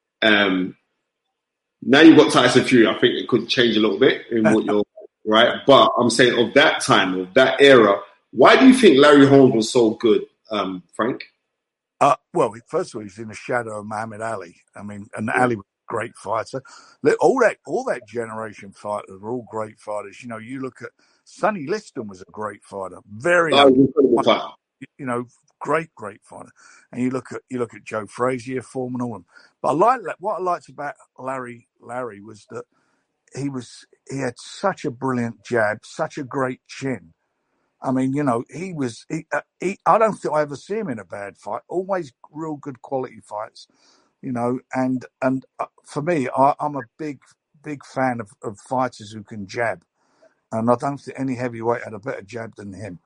Now you've got Tyson Fury. I think it could change a little bit in what you're right. But I'm saying of that time, of that era, why do you think Larry Holmes was so good, Frank?
Well, first of all, he's in the shadow of Muhammad Ali. I mean, and Ali was a great fighter. All that generation fighters were all great fighters. You look at Sonny Liston was a great fighter.
Incredible fighter.
Great fighter. And you look at Joe Frazier, Foreman, all of them. But what I liked about Larry was that he had such a brilliant jab, such a great chin. I mean, I don't think I ever see him in a bad fight. Always real good quality fights, and for me, I'm a big fan of fighters who can jab. And I don't think any heavyweight had a better jab than him.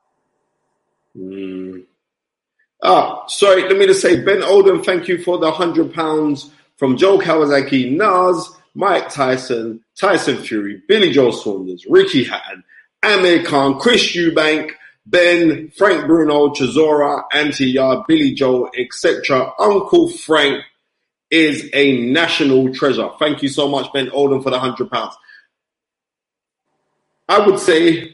Sorry, let me just say, Ben Oldham, thank you for the £100 from Joe Kawasaki, Nas, Mike Tyson, Tyson Fury, Billy Joe Saunders, Ricky Hatton, Amir Khan, Chris Eubank, Ben, Frank Bruno, Chisora, Antiyar, Billy Joe, etc. Uncle Frank is a national treasure. Thank you so much, Ben Oldham, for the £100. I would say,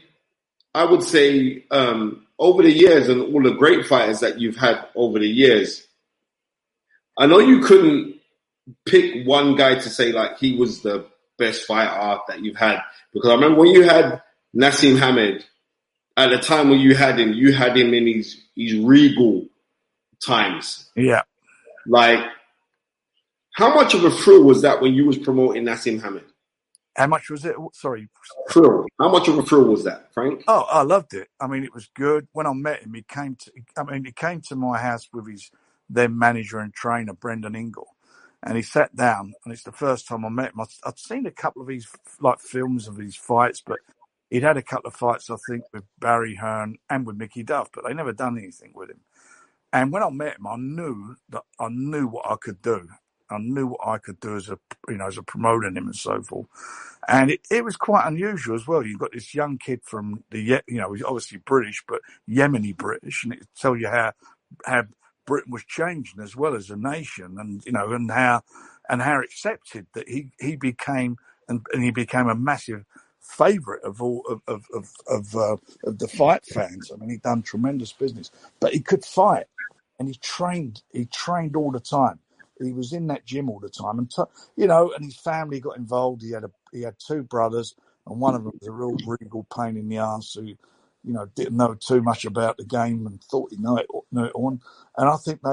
over the years and all the great fighters that you've had over the years, I know you couldn't pick one guy to say like he was the best fighter that you've had, because I remember when you had Nassim Hamed, at the time when you had him in his regal times.
Yeah.
Like, how much of a thrill was that when you was promoting Nassim Hamed?
How much was it? Sorry.
Thrill. How much of a thrill was that, Frank?
Oh, I loved it. I mean, it was good. When I met him, he came to my house with his then manager and trainer, Brendan Ingle. And he sat down, and it's the first time I met him. I'd seen a couple of his films of his fights, but he'd had a couple of fights, I think, with Barry Hearn and with Mickey Duff, but they never done anything with him. And when I met him, I knew what I could do. I knew what I could do as a promoter him and so forth. And it was quite unusual as well. You've got this young kid from he's obviously British, but Yemeni British, and it tells you how Britain was changing as well as a nation, and how accepted that he became, and he became a massive favourite of all of the fight fans. I mean, he'd done tremendous business, but he could fight, and he trained all the time. He was in that gym all the time, and and his family got involved. He had two brothers, and one of them was a real regal pain in the arse who, didn't know too much about the game and thought he knew it on. And I think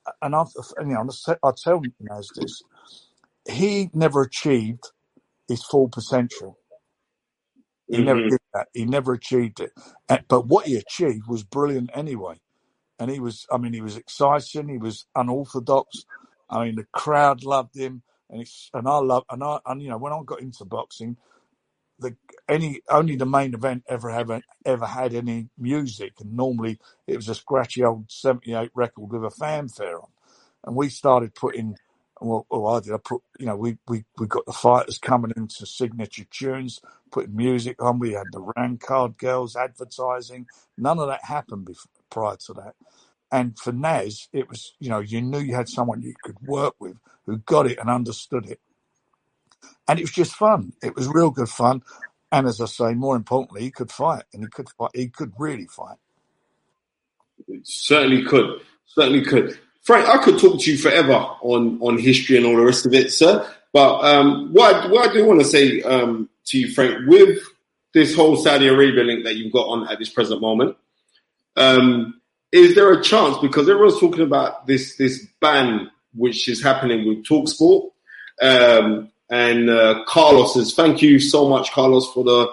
I tell Naz this: he never achieved his full potential. He never did that. He never achieved it. But what he achieved was brilliant anyway. And he was exciting. He was unorthodox. I mean, the crowd loved him, and when I got into boxing, only the main event ever had any music, and normally it was a scratchy old 78 record with a fanfare on, and we started putting Well, I did. I put, we got the fighters coming into signature tunes, putting music on. We had the Round Card girls advertising. None of that happened prior to that. And for Naz, it was, you knew you had someone you could work with who got it and understood it. And it was just fun. It was real good fun. And as I say, more importantly, he could fight, and he could fight. He could really fight.
Certainly could. Certainly could. Frank, I could talk to you forever on history and all the rest of it, sir. But what I do want to say to you, Frank, with this whole Saudi Arabia link that you've got on at this present moment, is there a chance, because everyone's talking about this ban which is happening with TalkSport, and Carlos says, thank you so much, Carlos, for the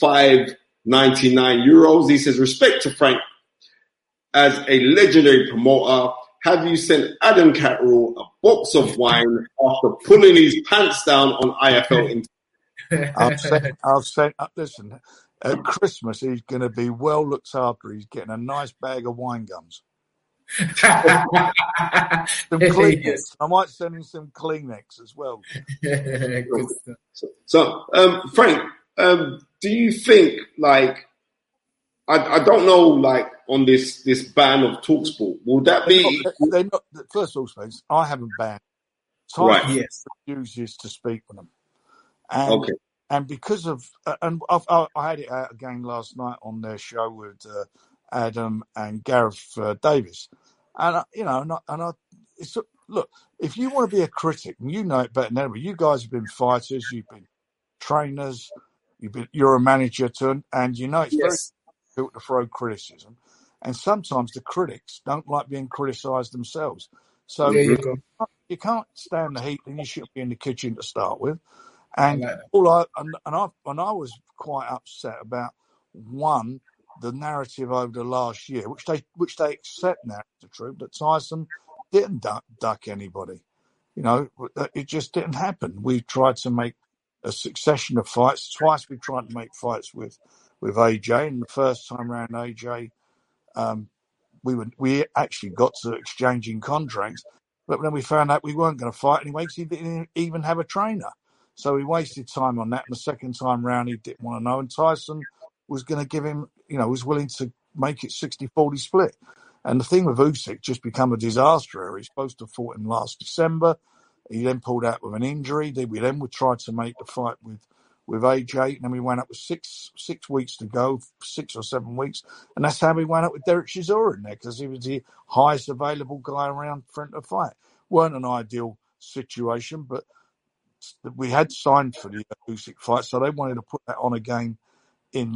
€5.99. He says, respect to Frank as a legendary promoter. Have you sent Adam Catterall a box of wine after pulling his pants down on IFL?
I've sent. Listen, at Christmas he's going to be well looked after. He's getting a nice bag of wine gums. Some Kleenex. Yes. I might send him some Kleenex as well.
So, Frank, do you think, like, I don't know, like, on this ban of TalkSport, will that be?
They're not. First of all, I haven't banned.
Right.
Yes. Refuses to speak with them. And, okay. And because of, and I had it out again last night on their show with Adam and Gareth Davis, and it's, look, if you want to be a critic, and you know it better than anybody, you guys have been fighters, you've been trainers, you're a manager too, and you know it's very difficult to throw criticism, and sometimes the critics don't like being criticised themselves. So you can't stand the heat, and you shouldn't be in the kitchen to start with. And I was quite upset about the narrative over the last year, which they accept now is the truth, that Tyson didn't duck anybody. It just didn't happen. We tried to make a succession of fights. Twice we tried to make fights with AJ, and the first time around AJ, we actually got to exchanging contracts, but then we found out we weren't going to fight anyway because he didn't even have a trainer. So we wasted time on that. And the second time round, he didn't want to know. And Tyson was going to give him, was willing to make it 60-40 split. And the thing with Usyk just become a disaster. He's supposed to have fought him last December. He then pulled out with an injury. We tried to make the fight with AJ. And then we went up with six weeks to go, 6 or 7 weeks. And that's how we went up with Derek Chisora in there, because he was the highest available guy around front of the fight. Weren't an ideal situation, but we had signed for the Usyk fight, so they wanted to put that on again in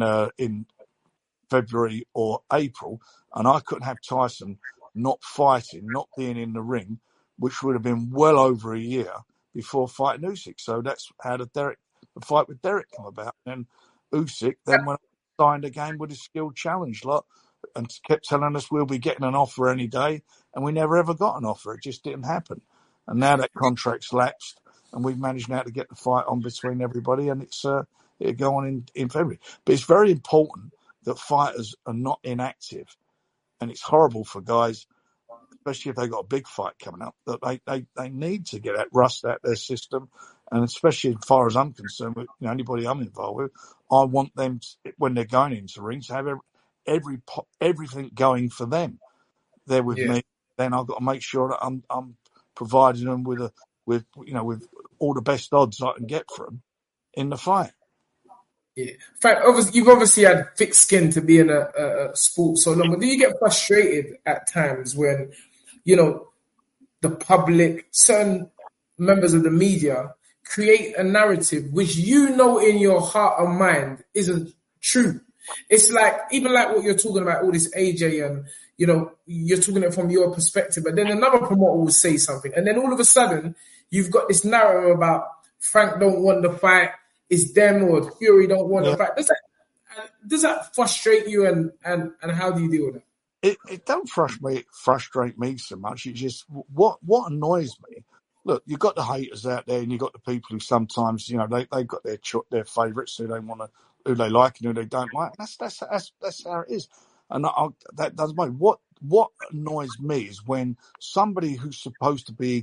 February or April, and I couldn't have Tyson not fighting, not being in the ring, which would have been well over a year before fighting Usyk. So that's how the fight with Derek come about. And Usyk then went signed again with a skilled challenge lot and kept telling us we'll be getting an offer any day, and we never ever got an offer. It just didn't happen. And now that contract's lapsed, and we've managed now to get the fight on between everybody, and it'll go on in February. But it's very important that fighters are not inactive, and it's horrible for guys, especially if they've got a big fight coming up, that they need to get that rust out their system. And especially as far as I'm concerned, with anybody I'm involved with, I want them to, when they're going into rings, to have everything going for them. They're with me, then I've got to make sure that I'm providing them with all the best odds I can get for them in the fight.
Yeah, in fact, you've obviously had thick skin to be in a sport so long. But do you get frustrated at times when, the public, certain members of the media, create a narrative which in your heart and mind isn't true? It's like, even like what you're talking about, all this AJ, and you're talking it from your perspective, but then another promoter will say something, and then all of a sudden you've got this narrative about Frank don't want the fight, it's them, or Fury don't want the fight. Does that frustrate you, and how do you deal with it?
It don't frustrate me so much. It's just what annoys me. Look, you've got the haters out there, and you've got the people who sometimes, they've got their favourites who they want to, who they like and who they don't like. That's how it is. And that doesn't matter. What annoys me is when somebody who's supposed to be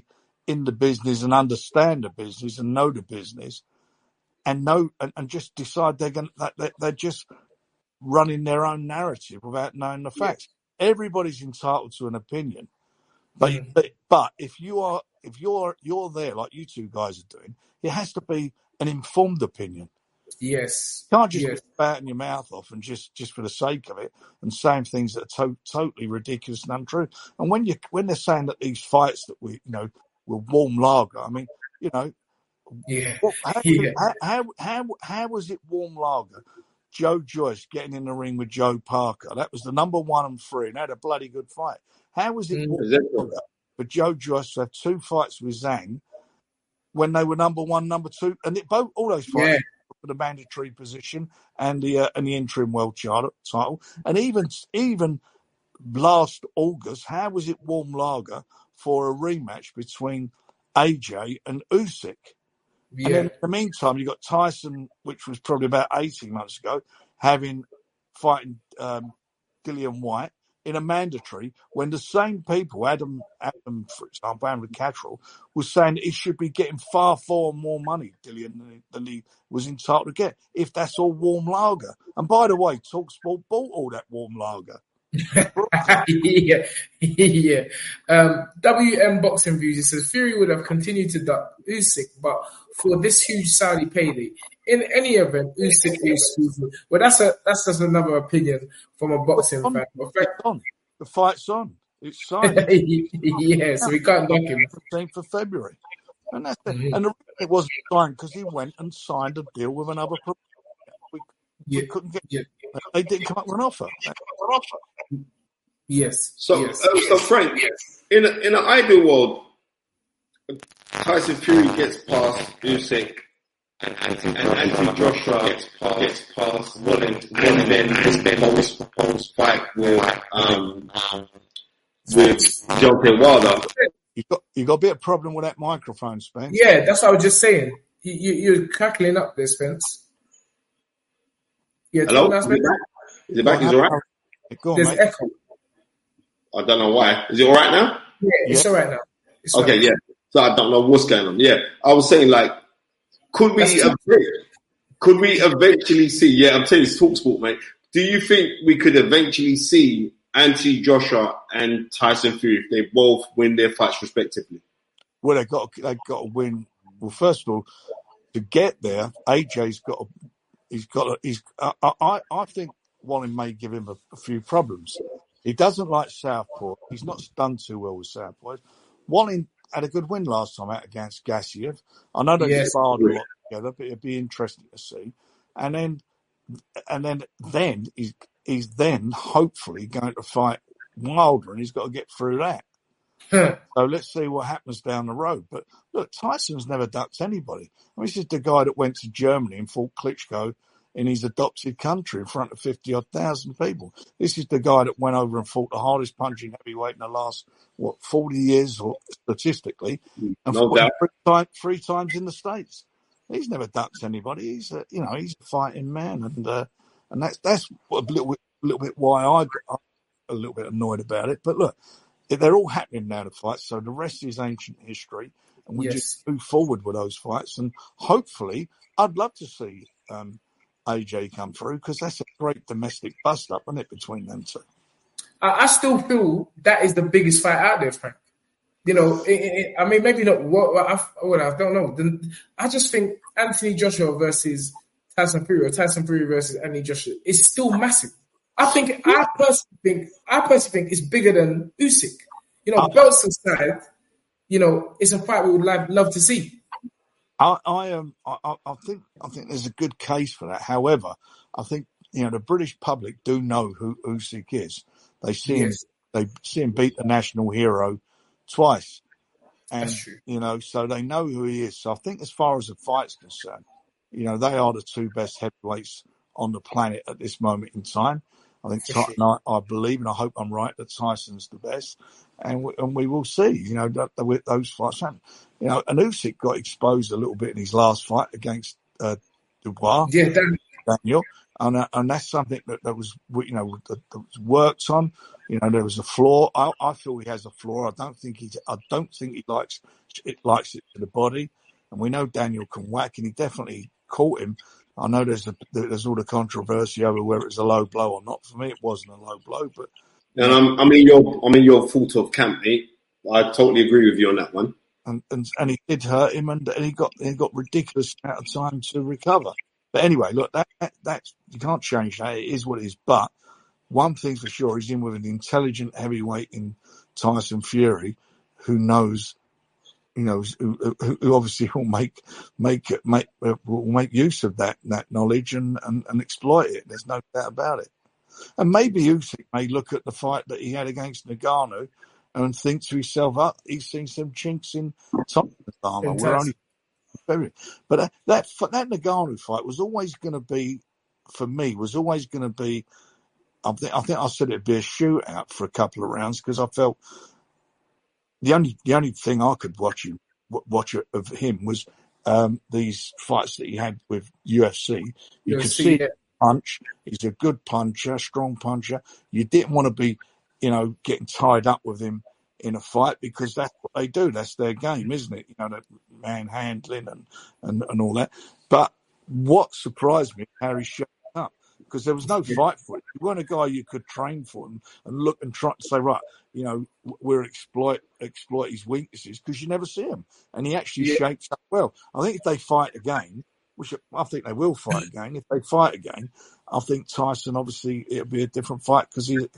in the business and understand the business and know the business and just decide they're just running their own narrative without knowing the facts. Everybody's entitled to an opinion, but if you're there like you two guys are doing, it has to be an informed opinion.
Yes.
You can't just be spouting your mouth off and just for the sake of it and saying things that are totally ridiculous and untrue. And when they're saying that these fights that were warm lager, I mean, how was it warm lager? Joe Joyce getting in the ring with Joe Parker. That was the number 1 and 3 and had a bloody good fight. How was it warm lager for Joe Joyce to have 2 fights with Zhang when they were number 1, number 2, and all those fights for the mandatory position and the interim world title, and even last August, how was it warm lager for a rematch between AJ and Usyk? And then in the meantime, you got Tyson, which was probably about 18 months ago, fighting Dillian White in a mandatory, when the same people, Adam, for example, Adam Catterall, was saying that he should be getting far more money, Dillian, than he was entitled to get, if that's all warm lager. And by the way, TalkSport bought all that warm lager.
WM Boxing Views, it says Fury would have continued to duck Usyk, but for this huge Saudi payday, in any event, Usyk is exclusive. Well, that's just another opinion from a boxing fan.
The fight's on. It's signed.
So we can't duck him.
15th of February, and that's it. And the reason it wasn't signed because he went and signed a deal with another. We couldn't get. They didn't come up with an offer.
Yes.
So Frank, in an ideal world, Tyson Fury gets past Usyk and Anthony Joshua gets past Wallington, and then this proposed fight with Deontay Wilder.
You got a bit of problem with that microphone, Spence.
Yeah, that's what I was just saying. You're crackling up there, Spence.
Hello? Is it back? Is it all right?
There's echo.
I don't know why. Is it all right now?
Yeah, it's all right now.
Okay, yeah. So I don't know what's going on. Yeah, I was saying, like, could we eventually see? Yeah, I'm telling you, it's TalkSport, mate. Do you think we could eventually see Anthony Joshua and Tyson Fury if they both win their fights respectively?
Well, they've got to win. Well, first of all, to get there, AJ's got. I think Walling may give him a few problems. He doesn't like southpaw. He's not done too well with southpaws. Walling had a good win last time out against Gassiev. I know they sparred a lot together, but it'd be interesting to see. And then he's then hopefully going to fight Wilder, and he's got to get through that. So let's see what happens down the road. But look, Tyson's never ducked anybody. I mean, this is the guy that went to Germany and fought Klitschko in his adopted country in front of 50,000 people. This is the guy that went over and fought the hardest punching heavyweight in the last, 40 years, or statistically, and fought three times in the States. He's never ducked anybody. He's a fighting man, and that's a little bit why I got a little bit annoyed about it. But look, they're all happening now, the fights, so the rest is ancient history, and we just move forward with those fights. And hopefully, I'd love to see AJ come through, because that's a great domestic bust-up, isn't it, between them two?
I still feel that is the biggest fight out there, Frank. I mean, maybe not I don't know. I just think Anthony Joshua versus Tyson Fury, or Tyson Fury versus Anthony Joshua, is still massive. I personally think it's bigger than Usyk. Belts aside, it's a fight we would love to see.
I think there's a good case for that. However, I think the British public do know who Usyk is. They see him beat the national hero twice, and so they know who he is. So I think, as far as the fight's concerned, they are the two best heavyweights on the planet at this moment in time. I think I believe, and I hope I'm right, that Tyson's the best, and we will see. That those fights happen. And Usyk got exposed a little bit in his last fight against Dubois.
Yeah,
Daniel. and that's something that was that was worked on. There was a flaw. I feel he has a flaw. I don't think he likes it to the body, and we know Daniel can whack, and he definitely caught him. I know there's all the controversy over whether it's a low blow or not. For me, it wasn't a low blow, but.
And I'm in your full of camp, mate. I totally agree with you on that one.
And he did hurt him, and he got ridiculous amount of time to recover. But anyway, look, that's you can't change that. It is what it is. But one thing's for sure, he's in with an intelligent heavyweight in Tyson Fury, who knows, who obviously will make use of that knowledge and exploit it. There's no doubt about it. And maybe Usyk may look at the fight that he had against Ngannou and think to himself, he's seen some chinks in Tyson's armour. We're only very, but that Ngannou fight was always going to be, for me, I think I said it'd be a shootout for a couple of rounds because I felt the only thing I could watch of him was these fights that he had with UFC. You could see it. Punch. He's a good puncher, strong puncher. You didn't want to be, getting tied up with him in a fight because that's what they do. That's their game, isn't it? The manhandling and all that. But what surprised me, Harry showed up because there was no fight for it. He weren't a guy you could train for and look and try to say, right, we'll exploit his weaknesses because you never see him. And he actually shapes up well. I think if they fight again, which I think they will fight again. If they fight again, I think Tyson, obviously, it'll be a different fight because he's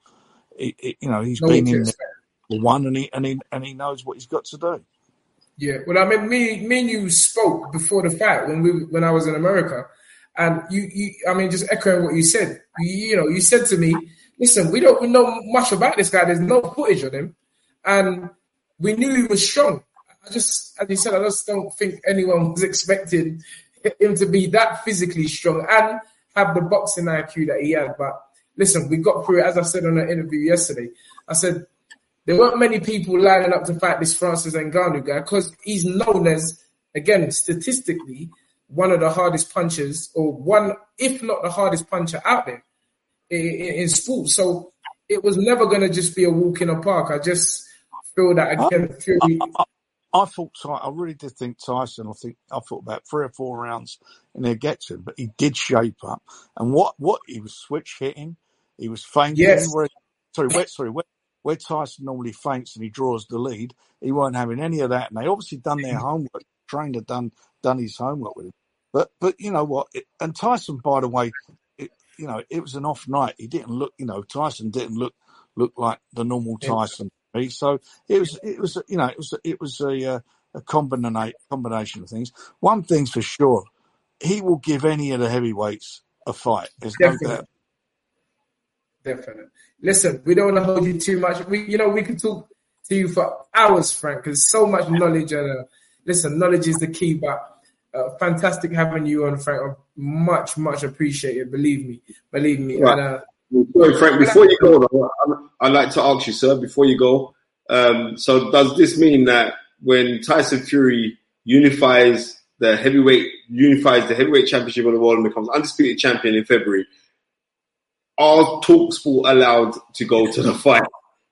been in the one and he knows what he's got to do.
Yeah, well, I mean, me and you spoke before the fight when I was in America, and you just echoing what you said. You said to me, listen, we don't know much about this guy. There's no footage of him, and we knew he was strong. As you said, I just don't think anyone was expecting him to be that physically strong and have the boxing IQ that he had. But listen, we got through it. As I said on an interview yesterday, I said there weren't many people lining up to fight this Francis Ngannou guy because he's known as, again, statistically, one of the hardest punchers, or one, if not the hardest puncher out there in sport. So it was never going to just be a walk in the park. I just feel that, again, Fury...
I really did think Tyson. I thought about 3 or 4 rounds and he'd get to him, but he did shape up. And what he was switch hitting, he was feinting.
Yes.
Where Tyson normally feints and he draws the lead, he weren't having any of that. And they obviously done their homework. Trainer done his homework with him. But you know what? And Tyson, by the way, it was an off night. He didn't look. Tyson didn't look like the normal Tyson. So it was a combination of things. One thing's for sure, he will give any of the heavyweights a fight. There's no doubt.
Definitely. Listen, we don't want to hold you too much. We could talk to you for hours, Frank, because so much knowledge. And listen, knowledge is the key. But fantastic having you on, Frank. Much, much appreciated. Believe me.
Right.
And,
sorry, Frank, before you go, I'd like to ask you, sir, before you go, so does this mean that when Tyson Fury unifies the heavyweight championship of the world and becomes undisputed champion in February, are TalkSport allowed to go to the fight?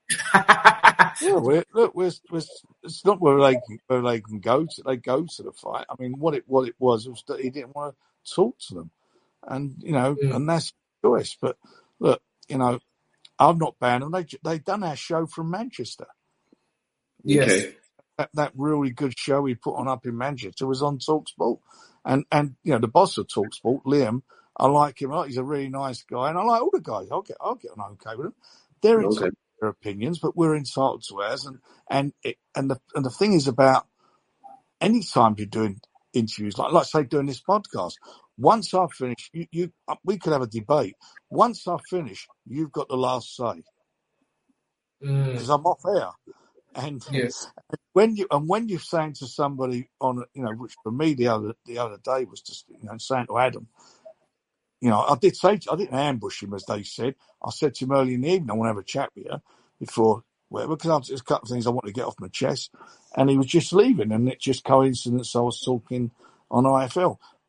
It's not where they can go to. They go to the fight. I mean, what it was that he didn't want to talk to them, and and that's the choice. But look, I've not banned them. They done our show from Manchester.
Yes.
Okay.
That really good show we put on up in Manchester was on TalkSport, and the boss of TalkSport, Liam, I like him. He's a really nice guy, and I like all the guys. I'll get on okay with them. They're entitled to their opinions, but we're entitled to ours. And the thing is about any time you're doing interviews, like say doing this podcast. Once I finish, we could have a debate. Once I finish, you've got the last say because I'm off air. And
yes.
when you're saying to somebody on, which for me the other day was just saying to Adam, I didn't ambush him as they said. I said to him early in the evening, I want to have a chat with you before whatever, because there's a couple of things I want to get off my chest, and he was just leaving, and it's just coincidence I was talking on IFL.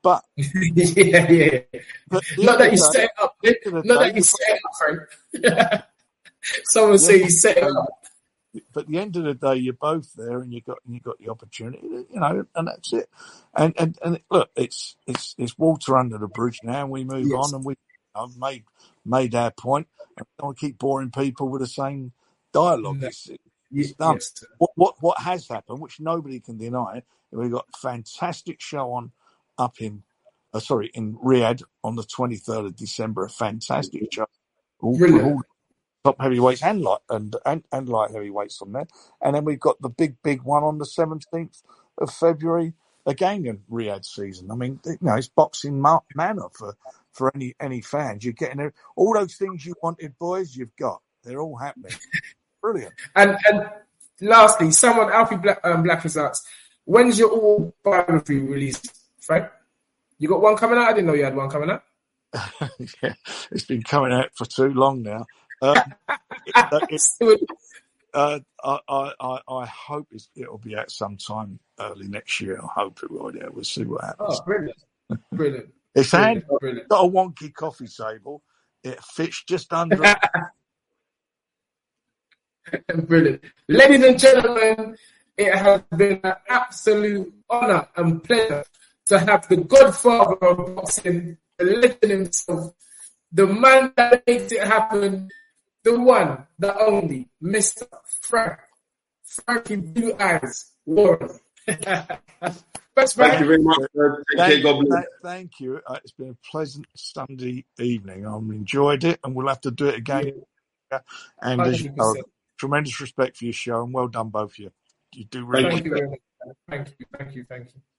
But
yeah.
but
Not that you set it up. Not that you set it up, Frank. Someone say you set it up.
But at the end of the day, you're both there, and you got the opportunity, you know, and that's it. And look, it's water under the bridge now, and we move on, and I've made our point. I don't want to keep boring people with the same dialogue.
No.
It's done.
Yes.
What has happened, which nobody can deny, we've got a fantastic show on up in Riyadh on the 23rd of December. A fantastic show. All top heavyweights and light heavyweights on there, and then we've got the big one on the 17th of February again in Riyadh season. I mean, you know, it's boxing manner for any fans. You're getting all those things you wanted, boys. You've got. They're all happening. Brilliant.
And lastly, someone Alfie Black has asked, when's your autobiography released, Frank? You got one coming out? I didn't know you had one coming out.
Yeah, it's been coming out for too long now. I hope it'll be out sometime early next year. I hope it will. Yeah, we'll see what happens.
Oh, brilliant!
It's got a wonky coffee table. It fits just under.
Brilliant, ladies and gentlemen. It has been an absolute honor and pleasure to have the godfather of boxing, the legend himself, the man that makes it happen. The one, the only, Mr. Frankie Blue Eyes Warren.
Thank you very much.
Thank you. It's been a pleasant Sunday evening. I've enjoyed it, and we'll have to do it again. Yeah. And as you know, tremendous respect for your show, and well done, both of you. You do really
Thank you very much. Thank you.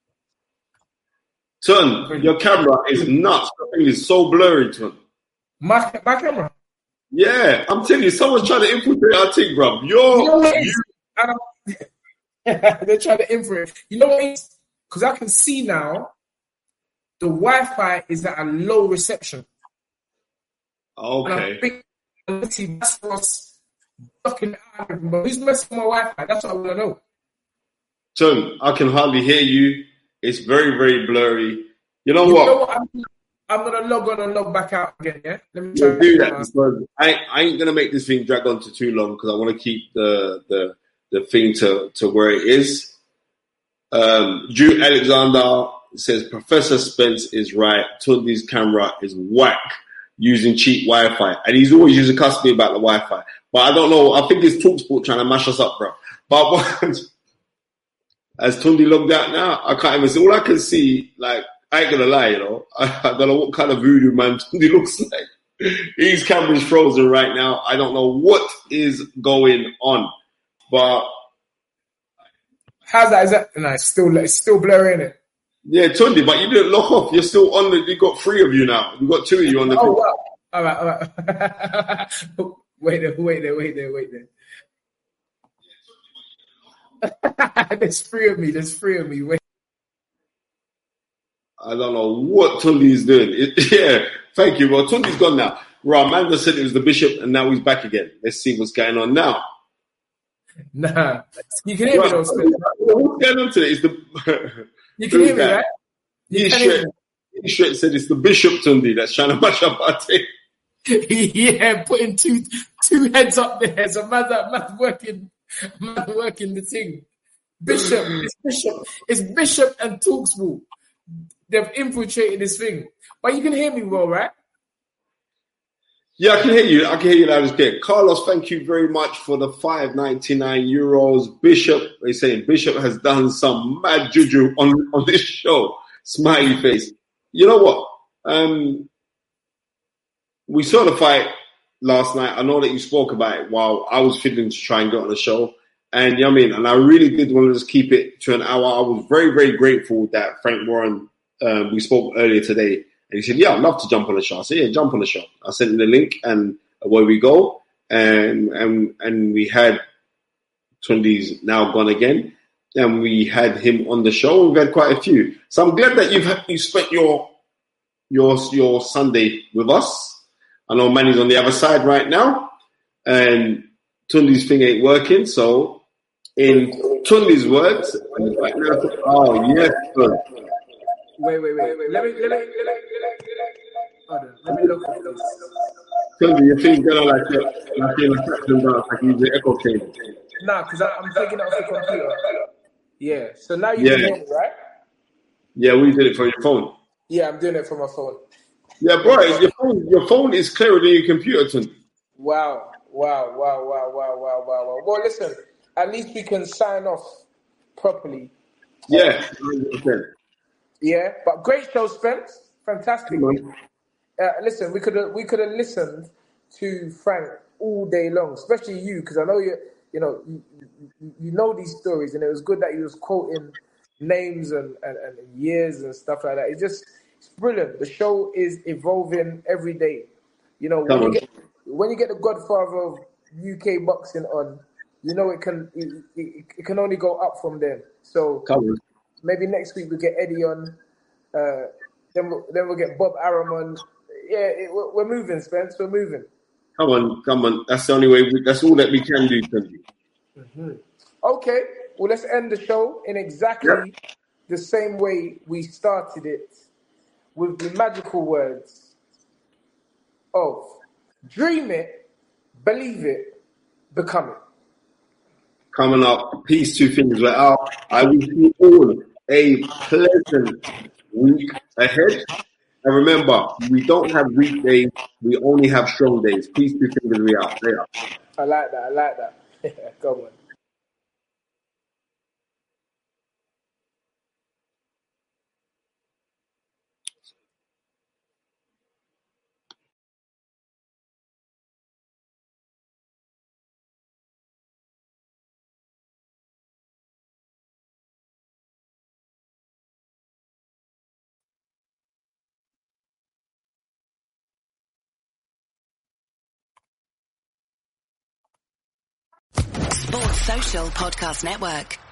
Ton, your camera is nuts. I think it's so blurry, Ton.
My camera?
Yeah, I'm telling you, someone's trying to infiltrate our thing, bro.
You know what it is? They're trying to infiltrate. You know what it is? Because I can see now the Wi-Fi is at a low reception.
Okay.
And I think that's what's blocking out. But who's messing with my Wi-Fi? That's what I want to know.
Ton, I can hardly hear you. It's very, very blurry. You know what?
I'm gonna log on and log back out again. Yeah, let me
try do that. Because I ain't gonna make this thing drag on to too long because I want to keep the thing to where it is. Drew Alexander says Professor Spence is right. Tundi's camera is whack using cheap Wi-Fi, and he's always using cuss me about the Wi-Fi. But I don't know. I think it's TalkSport trying to mash us up, bro. But as Tundi logged out now, I can't even see. All I can see, like. I ain't gonna lie, you know. I don't know what kind of voodoo man Tundi looks like. His camera's frozen right now. I don't know what is going on. But
how's that? Is that no, it's still blurry, innit?
Yeah, Tundi, but you didn't lock off. You're still on you got 3 of you now. You got 2 of you on the
Oh wow. All right. Wait there. There's 3 of me. Wait.
I don't know what Tundi is doing. Yeah, thank you. Well, Tundi's gone now. Right, Amanda said it was the bishop, and now he's back again. Let's see what's going on now.
Nah, you can hear me though.
What's going on today? It's the
you can hear me, right?
He said it's the bishop Tundi that's trying to mash up our team.
Yeah, putting two heads up there. So man's working the thing. It's Bishop and TalkSport. They've infiltrated this thing. But you can hear me well, right?
Yeah, I can hear you. I can hear you loud as clear. Carlos, thank you very much for the €5.99. Bishop, they're saying Bishop has done some mad juju on this show. Smiley face. You know what? We saw the fight last night. I know that you spoke about it while I was fiddling to try and get on the show. And you know what I mean? And I really did want to just keep it to an hour. I was very, very grateful that Frank Warren, we spoke earlier today. And he said, yeah, I'd love to jump on the show. I said, yeah, jump on the show. I sent him the link and away we go. And we had Tundi's now gone again. And we had him on the show. We've had quite a few. So I'm glad that you spent your Sunday with us. I know Manny's on the other side right now. And Tundi's thing ain't working. So in Tundi's words, oh, yes, sir.
Wait. Let me look at this.
Tell me, your thing's going like in a fraction dance, like using echo chamber.
Nah, because I'm taking it off the computer. Yeah. So now you
Yeah.
can hear me, right?
Yeah, we did it from your phone.
Yeah, I'm doing it from my phone.
Yeah, bro, your phone is clearer than your computer, Tim.
Wow. Well, listen, at least we can sign off properly.
Yeah, 100%.
Yeah, but great show, Spence. Fantastic.
Come on.
Listen, we could have listened to Frank all day long, especially you, because I know you know these stories, and it was good that you was quoting names and years and stuff like that. It's brilliant. The show is evolving every day. You know, when you get the Godfather of UK boxing on, you know it can only go up from there. So maybe next week we'll get Eddie on. Then we'll get Bob Arum on. Yeah, we're moving, Spence. We're moving.
Come on. That's the only way. That's all that we can do, Tim.
Okay, well, let's end the show in exactly the same way we started it, with the magical words of dream it, believe it, become it.
Coming up, peace to things were out. I wish you all a pleasant week ahead. And remember, we don't have weekdays, we only have strong days. Peace to things we out. Later.
I like that. Come on.
Sports Social Podcast Network.